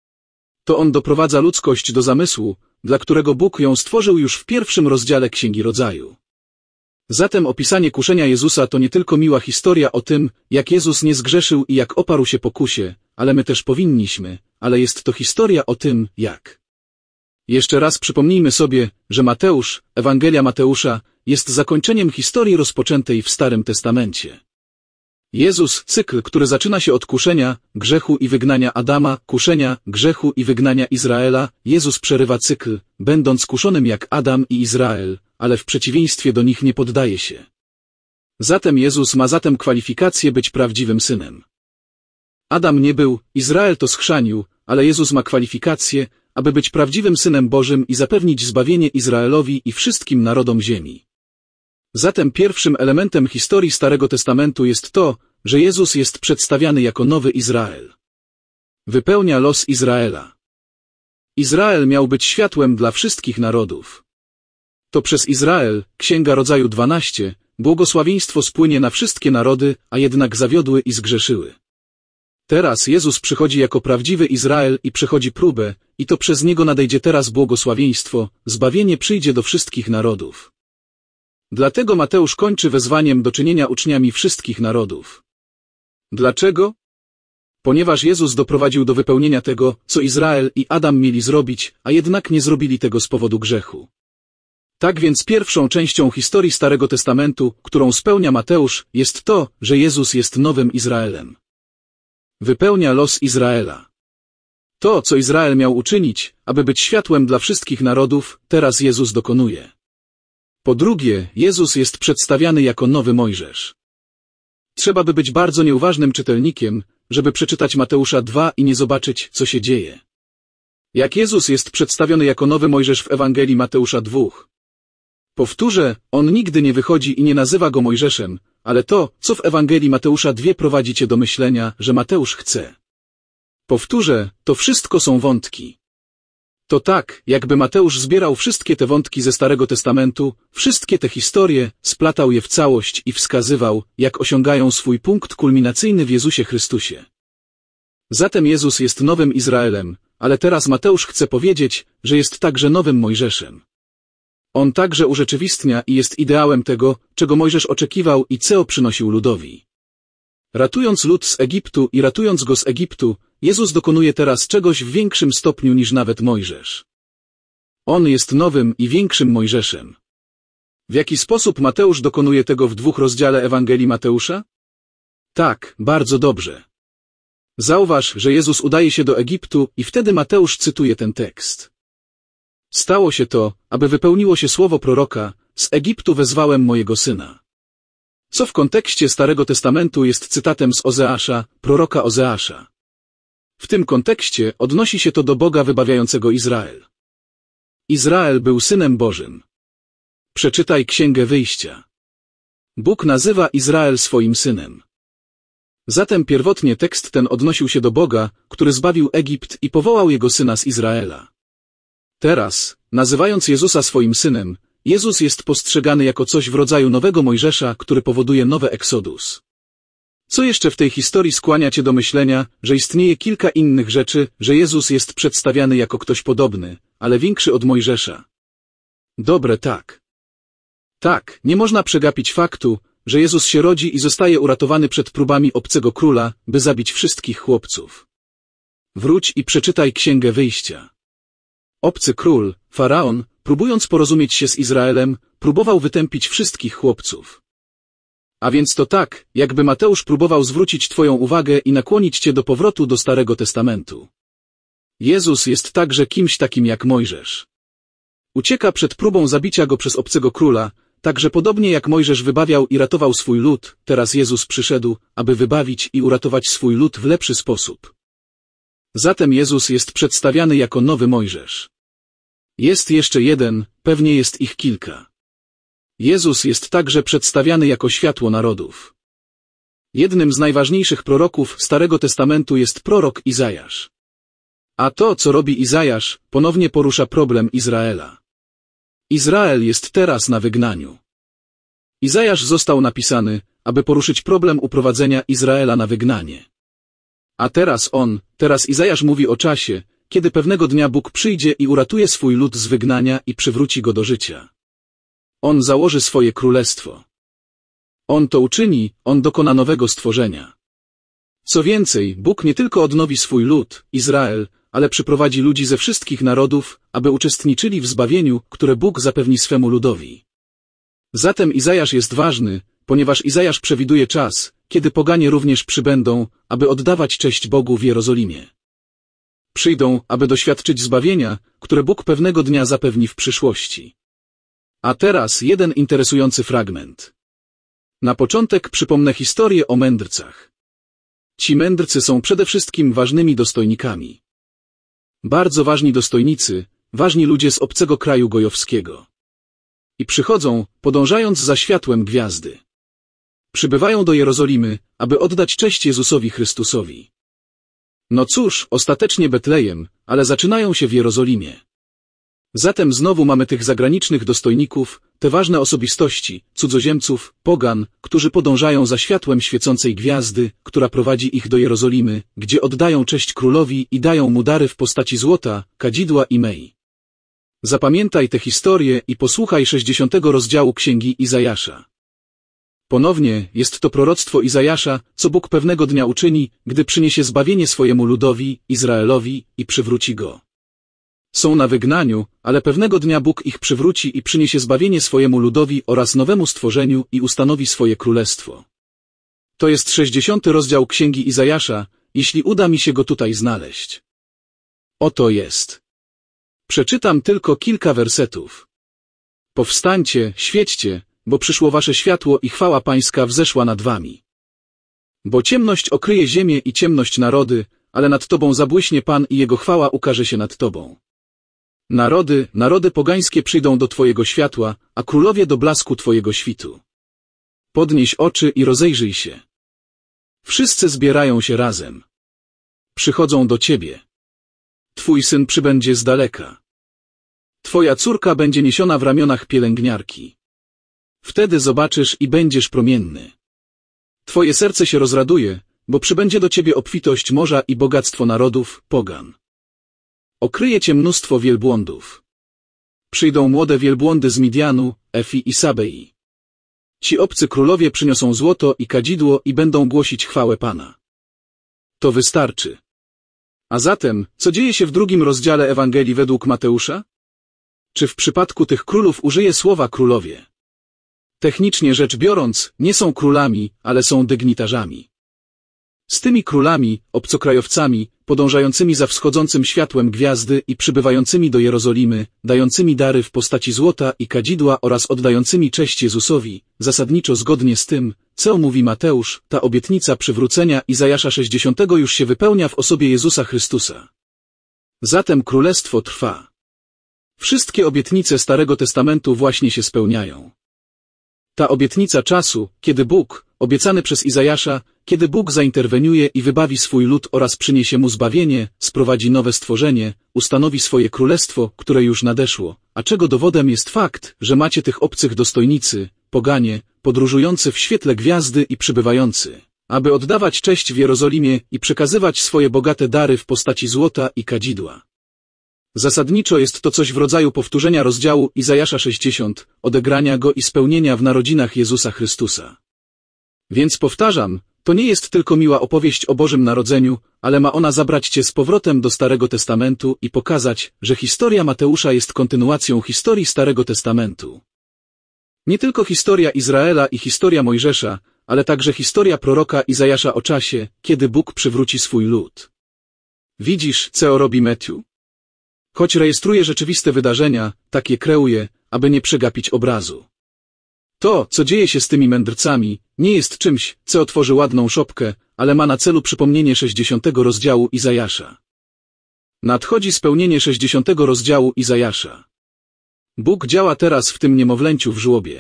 To On doprowadza ludzkość do zamysłu, dla którego Bóg ją stworzył już w pierwszym rozdziale Księgi Rodzaju. Zatem opisanie kuszenia Jezusa to nie tylko miła historia o tym, jak Jezus nie zgrzeszył i jak oparł się pokusie, ale my też powinniśmy, ale jest to historia o tym, jak. Jeszcze raz przypomnijmy sobie, że Mateusz, Ewangelia Mateusza, jest zakończeniem historii rozpoczętej w Starym Testamencie. Jezus, cykl, który zaczyna się od kuszenia, grzechu i wygnania Adama, kuszenia, grzechu i wygnania Izraela, Jezus przerywa cykl, będąc kuszonym jak Adam i Izrael, ale w przeciwieństwie do nich nie poddaje się. Zatem Jezus ma zatem kwalifikację być prawdziwym synem. Adam nie był, Izrael to schrzanił, ale Jezus ma kwalifikację, aby być prawdziwym synem Bożym i zapewnić zbawienie Izraelowi i wszystkim narodom ziemi. Zatem pierwszym elementem historii Starego Testamentu jest to, że Jezus jest przedstawiany jako nowy Izrael. Wypełnia los Izraela. Izrael miał być światłem dla wszystkich narodów. To przez Izrael, Księga Rodzaju dwanaście, błogosławieństwo spłynie na wszystkie narody, a jednak zawiodły i zgrzeszyły. Teraz Jezus przychodzi jako prawdziwy Izrael i przechodzi próbę, i to przez Niego nadejdzie teraz błogosławieństwo, zbawienie przyjdzie do wszystkich narodów. Dlatego Mateusz kończy wezwaniem do czynienia uczniami wszystkich narodów. Dlaczego? Ponieważ Jezus doprowadził do wypełnienia tego, co Izrael i Adam mieli zrobić, a jednak nie zrobili tego z powodu grzechu. Tak więc pierwszą częścią historii Starego Testamentu, którą spełnia Mateusz, jest to, że Jezus jest nowym Izraelem. Wypełnia los Izraela. To, co Izrael miał uczynić, aby być światłem dla wszystkich narodów, teraz Jezus dokonuje. Po drugie, Jezus jest przedstawiany jako nowy Mojżesz. Trzeba by być bardzo nieuważnym czytelnikiem, żeby przeczytać Mateusza dwa i nie zobaczyć, co się dzieje. Jak Jezus jest przedstawiony jako nowy Mojżesz w Ewangelii Mateusza dwa. Powtórzę, on nigdy nie wychodzi i nie nazywa go Mojżeszem, ale to, co w Ewangelii Mateusza dwa prowadzi cię do myślenia, że Mateusz chce. Powtórzę, to wszystko są wątki. To tak, jakby Mateusz zbierał wszystkie te wątki ze Starego Testamentu, wszystkie te historie, splatał je w całość i wskazywał, jak osiągają swój punkt kulminacyjny w Jezusie Chrystusie. Zatem Jezus jest nowym Izraelem, ale teraz Mateusz chce powiedzieć, że jest także nowym Mojżeszem. On także urzeczywistnia i jest ideałem tego, czego Mojżesz oczekiwał i co przynosił ludowi. Ratując lud z Egiptu i ratując go z Egiptu, Jezus dokonuje teraz czegoś w większym stopniu niż nawet Mojżesz. On jest nowym i większym Mojżeszem. W jaki sposób Mateusz dokonuje tego w dwóch rozdziale Ewangelii Mateusza? Tak, bardzo dobrze. Zauważ, że Jezus udaje się do Egiptu i wtedy Mateusz cytuje ten tekst. Stało się to, aby wypełniło się słowo proroka, z Egiptu wezwałem mojego syna. Co w kontekście Starego Testamentu jest cytatem z Ozeasza, proroka Ozeasza. W tym kontekście odnosi się to do Boga wybawiającego Izrael. Izrael był synem Bożym. Przeczytaj Księgę Wyjścia. Bóg nazywa Izrael swoim synem. Zatem pierwotnie tekst ten odnosił się do Boga, który zbawił Egipt i powołał jego syna z Izraela. Teraz, nazywając Jezusa swoim synem, Jezus jest postrzegany jako coś w rodzaju nowego Mojżesza, który powoduje nowy Exodus. Co jeszcze w tej historii skłania cię do myślenia, że istnieje kilka innych rzeczy, że Jezus jest przedstawiany jako ktoś podobny, ale większy od Mojżesza? Dobre, tak. Tak, nie można przegapić faktu, że Jezus się rodzi i zostaje uratowany przed próbami obcego króla, by zabić wszystkich chłopców. Wróć i przeczytaj Księgę Wyjścia. Obcy król, Faraon, próbując porozumieć się z Izraelem, próbował wytępić wszystkich chłopców. A więc to tak, jakby Mateusz próbował zwrócić twoją uwagę i nakłonić cię do powrotu do Starego Testamentu. Jezus jest także kimś takim jak Mojżesz. Ucieka przed próbą zabicia go przez obcego króla, także podobnie jak Mojżesz wybawiał i ratował swój lud, teraz Jezus przyszedł, aby wybawić i uratować swój lud w lepszy sposób. Zatem Jezus jest przedstawiany jako nowy Mojżesz. Jest jeszcze jeden, pewnie jest ich kilka. Jezus jest także przedstawiany jako światło narodów. Jednym z najważniejszych proroków Starego Testamentu jest prorok Izajasz. A to, co robi Izajasz, ponownie porusza problem Izraela. Izrael jest teraz na wygnaniu. Izajasz został napisany, aby poruszyć problem uprowadzenia Izraela na wygnanie. A teraz on, teraz Izajasz mówi o czasie, kiedy pewnego dnia Bóg przyjdzie i uratuje swój lud z wygnania i przywróci go do życia. On założy swoje królestwo. On to uczyni, on dokona nowego stworzenia. Co więcej, Bóg nie tylko odnowi swój lud, Izrael, ale przyprowadzi ludzi ze wszystkich narodów, aby uczestniczyli w zbawieniu, które Bóg zapewni swemu ludowi. Zatem Izajasz jest ważny, ponieważ Izajasz przewiduje czas, kiedy poganie również przybędą, aby oddawać cześć Bogu w Jerozolimie. Przyjdą, aby doświadczyć zbawienia, które Bóg pewnego dnia zapewni w przyszłości. A teraz jeden interesujący fragment. Na początek przypomnę historię o mędrcach. Ci mędrcy są przede wszystkim ważnymi dostojnikami. Bardzo ważni dostojnicy, ważni ludzie z obcego kraju gojowskiego. I przychodzą, podążając za światłem gwiazdy. Przybywają do Jerozolimy, aby oddać cześć Jezusowi Chrystusowi. No cóż, ostatecznie Betlejem, ale zaczynają się w Jerozolimie. Zatem znowu mamy tych zagranicznych dostojników, te ważne osobistości, cudzoziemców, pogan, którzy podążają za światłem świecącej gwiazdy, która prowadzi ich do Jerozolimy, gdzie oddają cześć królowi i dają mu dary w postaci złota, kadzidła i mei. Zapamiętaj tę historię i posłuchaj sześćdziesiątego rozdziału Księgi Izajasza. Ponownie jest to proroctwo Izajasza, co Bóg pewnego dnia uczyni, gdy przyniesie zbawienie swojemu ludowi, Izraelowi i przywróci go. Są na wygnaniu, ale pewnego dnia Bóg ich przywróci i przyniesie zbawienie swojemu ludowi oraz nowemu stworzeniu i ustanowi swoje królestwo. To jest sześćdziesiąty rozdział Księgi Izajasza, jeśli uda mi się go tutaj znaleźć. Oto jest. Przeczytam tylko kilka wersetów. Powstańcie, świećcie, bo przyszło wasze światło i chwała Pańska wzeszła nad wami. Bo ciemność okryje ziemię i ciemność narody, ale nad tobą zabłyśnie Pan i Jego chwała ukaże się nad tobą. Narody, narody pogańskie przyjdą do twojego światła, a królowie do blasku twojego świtu. Podnieś oczy i rozejrzyj się. Wszyscy zbierają się razem. Przychodzą do ciebie. Twój syn przybędzie z daleka. Twoja córka będzie niesiona w ramionach pielęgniarki. Wtedy zobaczysz i będziesz promienny. Twoje serce się rozraduje, bo przybędzie do ciebie obfitość morza i bogactwo narodów, pogan. Okryje cię mnóstwo wielbłądów. Przyjdą młode wielbłądy z Midianu, Efi i Sabei. Ci obcy królowie przyniosą złoto i kadzidło i będą głosić chwałę Pana. To wystarczy. A zatem, co dzieje się w drugim rozdziale Ewangelii według Mateusza? Czy w przypadku tych królów użyje słowa królowie? Technicznie rzecz biorąc, nie są królami, ale są dygnitarzami. Z tymi królami, obcokrajowcami, podążającymi za wschodzącym światłem gwiazdy i przybywającymi do Jerozolimy, dającymi dary w postaci złota i kadzidła oraz oddającymi cześć Jezusowi, zasadniczo zgodnie z tym, co mówi Mateusz, ta obietnica przywrócenia Izajasza sześćdziesiątego już się wypełnia w osobie Jezusa Chrystusa. Zatem królestwo trwa. Wszystkie obietnice Starego Testamentu właśnie się spełniają. Ta obietnica czasu, kiedy Bóg, obiecany przez Izajasza, kiedy Bóg zainterweniuje i wybawi swój lud oraz przyniesie mu zbawienie, sprowadzi nowe stworzenie, ustanowi swoje królestwo, które już nadeszło, a czego dowodem jest fakt, że macie tych obcych dostojnicy, poganie, podróżujący w świetle gwiazdy i przybywający, aby oddawać cześć w Jerozolimie i przekazywać swoje bogate dary w postaci złota i kadzidła. Zasadniczo jest to coś w rodzaju powtórzenia rozdziału Izajasza sześćdziesiąt, odegrania go i spełnienia w narodzinach Jezusa Chrystusa. Więc powtarzam, to nie jest tylko miła opowieść o Bożym Narodzeniu, ale ma ona zabrać cię z powrotem do Starego Testamentu i pokazać, że historia Mateusza jest kontynuacją historii Starego Testamentu. Nie tylko historia Izraela i historia Mojżesza, ale także historia proroka Izajasza o czasie, kiedy Bóg przywróci swój lud. Widzisz, co robi Matthew? Choć rejestruje rzeczywiste wydarzenia, tak je kreuje, aby nie przegapić obrazu. To, co dzieje się z tymi mędrcami, nie jest czymś, co otworzy ładną szopkę, ale ma na celu przypomnienie sześćdziesiątego rozdziału Izajasza. Nadchodzi spełnienie sześćdziesiątego rozdziału Izajasza. Bóg działa teraz w tym niemowlęciu w żłobie.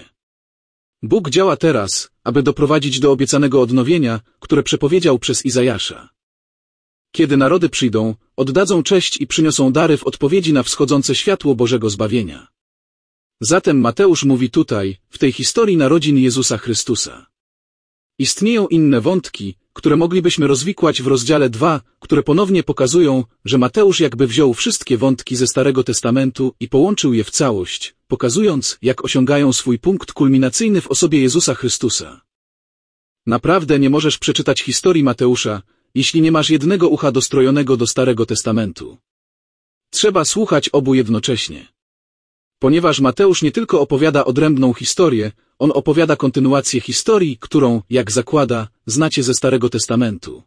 Bóg działa teraz, aby doprowadzić do obiecanego odnowienia, które przepowiedział przez Izajasza. Kiedy narody przyjdą, oddadzą cześć i przyniosą dary w odpowiedzi na wschodzące światło Bożego zbawienia. Zatem Mateusz mówi tutaj, w tej historii narodzin Jezusa Chrystusa. Istnieją inne wątki, które moglibyśmy rozwikłać w rozdziale dwa, które ponownie pokazują, że Mateusz jakby wziął wszystkie wątki ze Starego Testamentu i połączył je w całość, pokazując, jak osiągają swój punkt kulminacyjny w osobie Jezusa Chrystusa. Naprawdę nie możesz przeczytać historii Mateusza, jeśli nie masz jednego ucha dostrojonego do Starego Testamentu. Trzeba słuchać obu jednocześnie. Ponieważ Mateusz nie tylko opowiada odrębną historię, on opowiada kontynuację historii, którą, jak zakłada, znacie ze Starego Testamentu.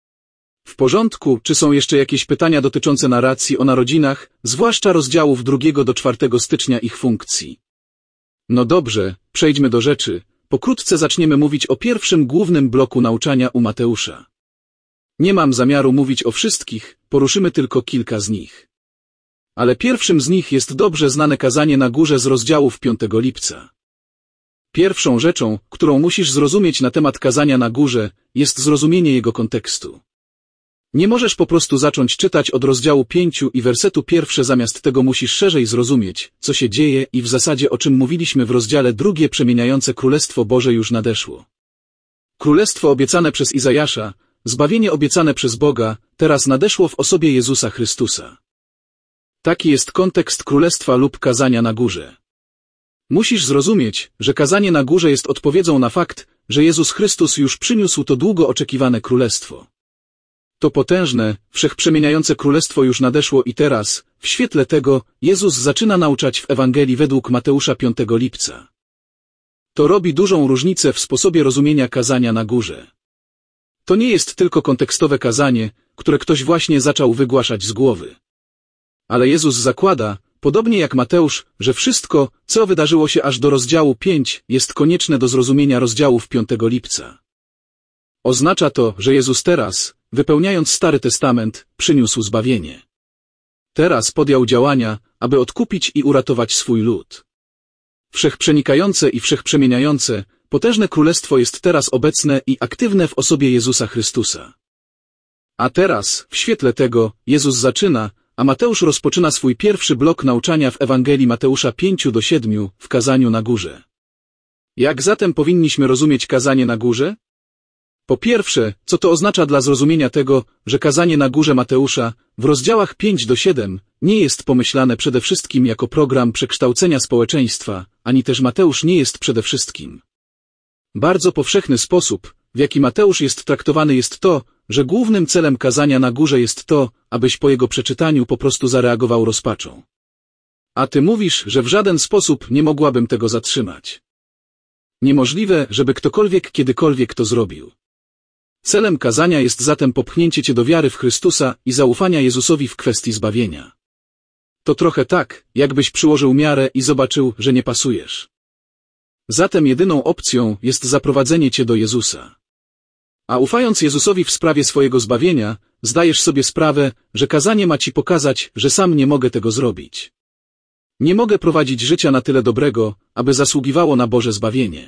W porządku, czy są jeszcze jakieś pytania dotyczące narracji o narodzinach, zwłaszcza rozdziałów drugiego do czwartego stycznia ich funkcji? No dobrze, przejdźmy do rzeczy. Pokrótce zaczniemy mówić o pierwszym głównym bloku nauczania u Mateusza. Nie mam zamiaru mówić o wszystkich, poruszymy tylko kilka z nich. Ale pierwszym z nich jest dobrze znane kazanie na górze z rozdziałów piątego lipca. Pierwszą rzeczą, którą musisz zrozumieć na temat kazania na górze, jest zrozumienie jego kontekstu. Nie możesz po prostu zacząć czytać od rozdziału pięciu i wersetu pierwsze, zamiast tego musisz szerzej zrozumieć, co się dzieje i w zasadzie o czym mówiliśmy w rozdziale drugie, przemieniające Królestwo Boże już nadeszło. Królestwo obiecane przez Izajasza, zbawienie obiecane przez Boga, teraz nadeszło w osobie Jezusa Chrystusa. Taki jest kontekst Królestwa lub kazania na górze. Musisz zrozumieć, że kazanie na górze jest odpowiedzią na fakt, że Jezus Chrystus już przyniósł to długo oczekiwane Królestwo. To potężne, wszechprzemieniające Królestwo już nadeszło i teraz, w świetle tego, Jezus zaczyna nauczać w Ewangelii według Mateusza piątego lipca. To robi dużą różnicę w sposobie rozumienia kazania na górze. To nie jest tylko kontekstowe kazanie, które ktoś właśnie zaczął wygłaszać z głowy. Ale Jezus zakłada, podobnie jak Mateusz, że wszystko, co wydarzyło się aż do rozdziału pięć, jest konieczne do zrozumienia rozdziałów piątego lipca. Oznacza to, że Jezus teraz, wypełniając Stary Testament, przyniósł zbawienie. Teraz podjął działania, aby odkupić i uratować swój lud. Wszechprzenikające i wszechprzemieniające, potężne Królestwo jest teraz obecne i aktywne w osobie Jezusa Chrystusa. A teraz, w świetle tego, Jezus zaczyna, a Mateusz rozpoczyna swój pierwszy blok nauczania w Ewangelii Mateusza pięć do siedmiu, w kazaniu na górze. Jak zatem powinniśmy rozumieć kazanie na górze? Po pierwsze, co to oznacza dla zrozumienia tego, że kazanie na górze Mateusza, w rozdziałach pięć do siedmiu, nie jest pomyślane przede wszystkim jako program przekształcenia społeczeństwa, ani też Mateusz nie jest przede wszystkim. Bardzo powszechny sposób, w jaki Mateusz jest traktowany, jest to, że głównym celem kazania na górze jest to, abyś po jego przeczytaniu po prostu zareagował rozpaczą. A ty mówisz, że w żaden sposób nie mogłabym tego zatrzymać. Niemożliwe, żeby ktokolwiek kiedykolwiek to zrobił. Celem kazania jest zatem popchnięcie cię do wiary w Chrystusa i zaufania Jezusowi w kwestii zbawienia. To trochę tak, jakbyś przyłożył miarę i zobaczył, że nie pasujesz. Zatem jedyną opcją jest zaprowadzenie cię do Jezusa. A ufając Jezusowi w sprawie swojego zbawienia, zdajesz sobie sprawę, że kazanie ma ci pokazać, że sam nie mogę tego zrobić. Nie mogę prowadzić życia na tyle dobrego, aby zasługiwało na Boże zbawienie.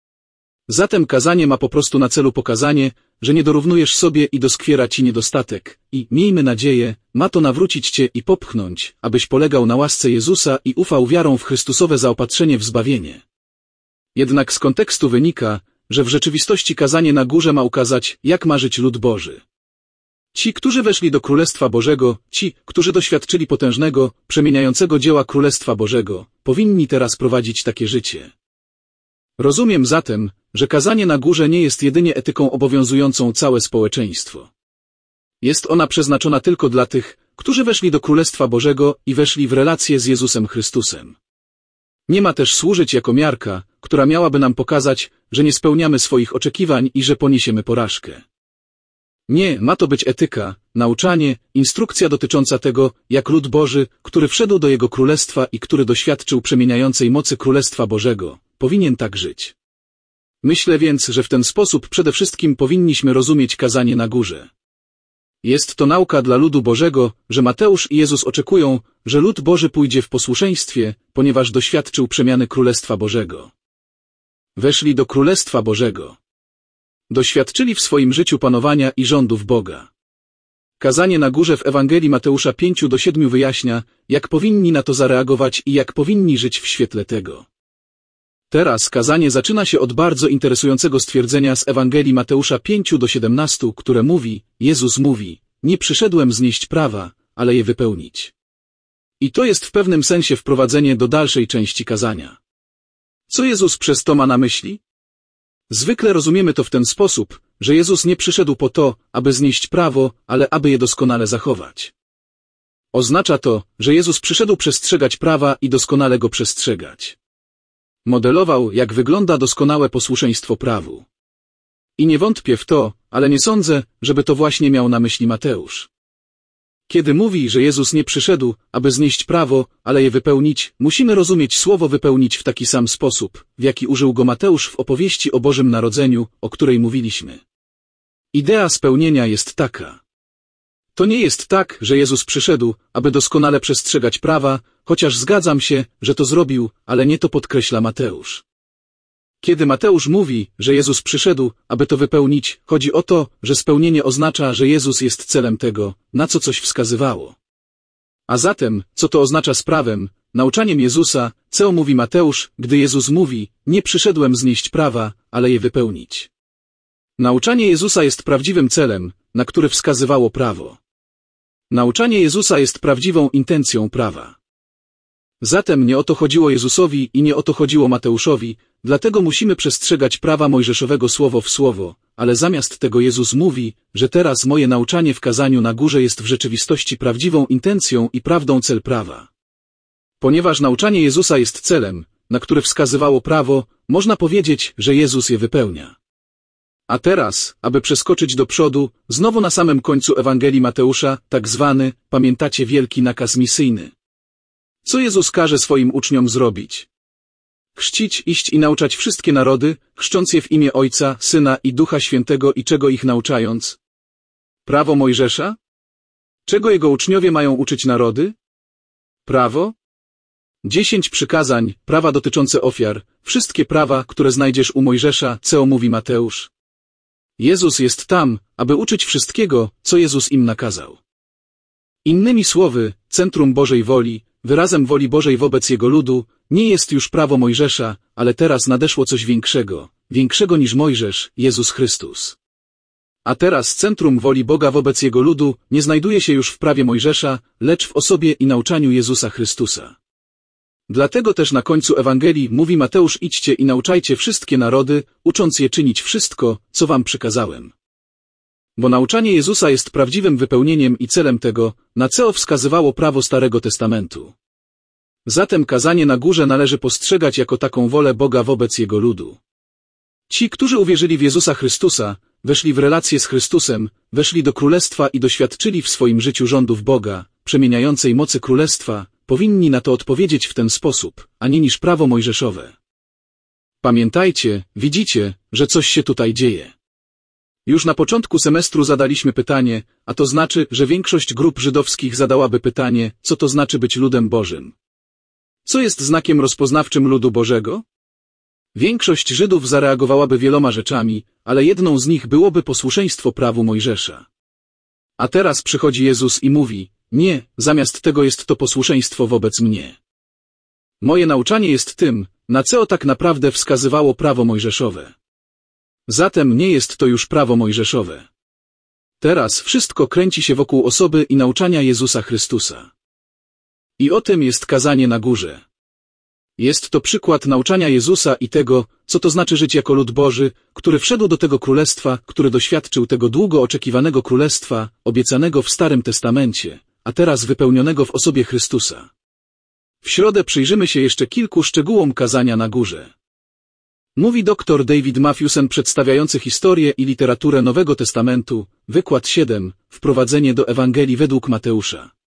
Zatem kazanie ma po prostu na celu pokazanie, że nie dorównujesz sobie i doskwiera ci niedostatek i, miejmy nadzieję, ma to nawrócić cię i popchnąć, abyś polegał na łasce Jezusa i ufał wiarą w Chrystusowe zaopatrzenie w zbawienie. Jednak z kontekstu wynika, że w rzeczywistości kazanie na górze ma ukazać, jak ma żyć lud Boży. Ci, którzy weszli do Królestwa Bożego, ci, którzy doświadczyli potężnego, przemieniającego dzieła Królestwa Bożego, powinni teraz prowadzić takie życie. Rozumiem zatem, że kazanie na górze nie jest jedynie etyką obowiązującą całe społeczeństwo. Jest ona przeznaczona tylko dla tych, którzy weszli do Królestwa Bożego i weszli w relację z Jezusem Chrystusem. Nie ma też służyć jako miarka, która miałaby nam pokazać, że nie spełniamy swoich oczekiwań i że poniesiemy porażkę. Nie, ma to być etyka, nauczanie, instrukcja dotycząca tego, jak lud Boży, który wszedł do Jego Królestwa i który doświadczył przemieniającej mocy Królestwa Bożego, powinien tak żyć. Myślę więc, że w ten sposób przede wszystkim powinniśmy rozumieć kazanie na górze. Jest to nauka dla ludu Bożego, że Mateusz i Jezus oczekują, że lud Boży pójdzie w posłuszeństwie, ponieważ doświadczył przemiany Królestwa Bożego. Weszli do Królestwa Bożego. Doświadczyli w swoim życiu panowania i rządów Boga. Kazanie na górze w Ewangelii Mateusza pięć do siedmiu wyjaśnia, jak powinni na to zareagować i jak powinni żyć w świetle tego. Teraz kazanie zaczyna się od bardzo interesującego stwierdzenia z Ewangelii Mateusza pięć do siedemnastu, które mówi, Jezus mówi, nie przyszedłem znieść prawa, ale je wypełnić. I to jest w pewnym sensie wprowadzenie do dalszej części kazania. Co Jezus przez to ma na myśli? Zwykle rozumiemy to w ten sposób, że Jezus nie przyszedł po to, aby znieść prawo, ale aby je doskonale zachować. Oznacza to, że Jezus przyszedł przestrzegać prawa i doskonale go przestrzegać. Modelował, jak wygląda doskonałe posłuszeństwo prawu. I nie wątpię w to, ale nie sądzę, żeby to właśnie miał na myśli Mateusz. Kiedy mówi, że Jezus nie przyszedł, aby znieść prawo, ale je wypełnić, musimy rozumieć słowo wypełnić w taki sam sposób, w jaki użył go Mateusz w opowieści o Bożym Narodzeniu, o której mówiliśmy. Idea spełnienia jest taka. To nie jest tak, że Jezus przyszedł, aby doskonale przestrzegać prawa, chociaż zgadzam się, że to zrobił, ale nie to podkreśla Mateusz. Kiedy Mateusz mówi, że Jezus przyszedł, aby to wypełnić, chodzi o to, że spełnienie oznacza, że Jezus jest celem tego, na co coś wskazywało. A zatem, co to oznacza z prawem, nauczaniem Jezusa, co mówi Mateusz, gdy Jezus mówi, nie przyszedłem znieść prawa, ale je wypełnić. Nauczanie Jezusa jest prawdziwym celem, na który wskazywało prawo. Nauczanie Jezusa jest prawdziwą intencją prawa. Zatem nie o to chodziło Jezusowi i nie o to chodziło Mateuszowi, dlatego musimy przestrzegać prawa mojżeszowego słowo w słowo, ale zamiast tego Jezus mówi, że teraz moje nauczanie w kazaniu na górze jest w rzeczywistości prawdziwą intencją i prawdą cel prawa. Ponieważ nauczanie Jezusa jest celem, na który wskazywało prawo, można powiedzieć, że Jezus je wypełnia. A teraz, aby przeskoczyć do przodu, znowu na samym końcu Ewangelii Mateusza, tak zwany, pamiętacie wielki nakaz misyjny. Co Jezus każe swoim uczniom zrobić? Chrzcić, iść i nauczać wszystkie narody, chrzcząc je w imię Ojca, Syna i Ducha Świętego i czego ich nauczając? Prawo Mojżesza? Czego jego uczniowie mają uczyć narody? Prawo? Dziesięć przykazań, prawa dotyczące ofiar, wszystkie prawa, które znajdziesz u Mojżesza, co mówi Mateusz. Jezus jest tam, aby uczyć wszystkiego, co Jezus im nakazał. Innymi słowy, centrum Bożej woli, wyrazem woli Bożej wobec Jego ludu, nie jest już prawo Mojżesza, ale teraz nadeszło coś większego, większego niż Mojżesz, Jezus Chrystus. A teraz centrum woli Boga wobec Jego ludu nie znajduje się już w prawie Mojżesza, lecz w osobie i nauczaniu Jezusa Chrystusa. Dlatego też na końcu Ewangelii mówi Mateusz: idźcie i nauczajcie wszystkie narody, ucząc je czynić wszystko, co wam przykazałem. Bo nauczanie Jezusa jest prawdziwym wypełnieniem i celem tego, na co wskazywało prawo Starego Testamentu. Zatem kazanie na górze należy postrzegać jako taką wolę Boga wobec Jego ludu. Ci, którzy uwierzyli w Jezusa Chrystusa, weszli w relację z Chrystusem, weszli do Królestwa i doświadczyli w swoim życiu rządów Boga, przemieniającej mocy Królestwa, powinni na to odpowiedzieć w ten sposób, a nie niż prawo mojżeszowe. Pamiętajcie, widzicie, że coś się tutaj dzieje. Już na początku semestru zadaliśmy pytanie, a to znaczy, że większość grup żydowskich zadałaby pytanie, co to znaczy być ludem Bożym. Co jest znakiem rozpoznawczym ludu Bożego? Większość Żydów zareagowałaby wieloma rzeczami, ale jedną z nich byłoby posłuszeństwo prawu Mojżesza. A teraz przychodzi Jezus i mówi, nie, zamiast tego jest to posłuszeństwo wobec mnie. Moje nauczanie jest tym, na co tak naprawdę wskazywało prawo mojżeszowe. Zatem nie jest to już prawo mojżeszowe. Teraz wszystko kręci się wokół osoby i nauczania Jezusa Chrystusa. I o tym jest kazanie na górze. Jest to przykład nauczania Jezusa i tego, co to znaczy żyć jako lud Boży, który wszedł do tego królestwa, który doświadczył tego długo oczekiwanego królestwa, obiecanego w Starym Testamencie, a teraz wypełnionego w osobie Chrystusa. W środę przyjrzymy się jeszcze kilku szczegółom kazania na górze. Mówi dr David Matthewson przedstawiający historię i literaturę Nowego Testamentu, wykład siedem, wprowadzenie do Ewangelii według Mateusza.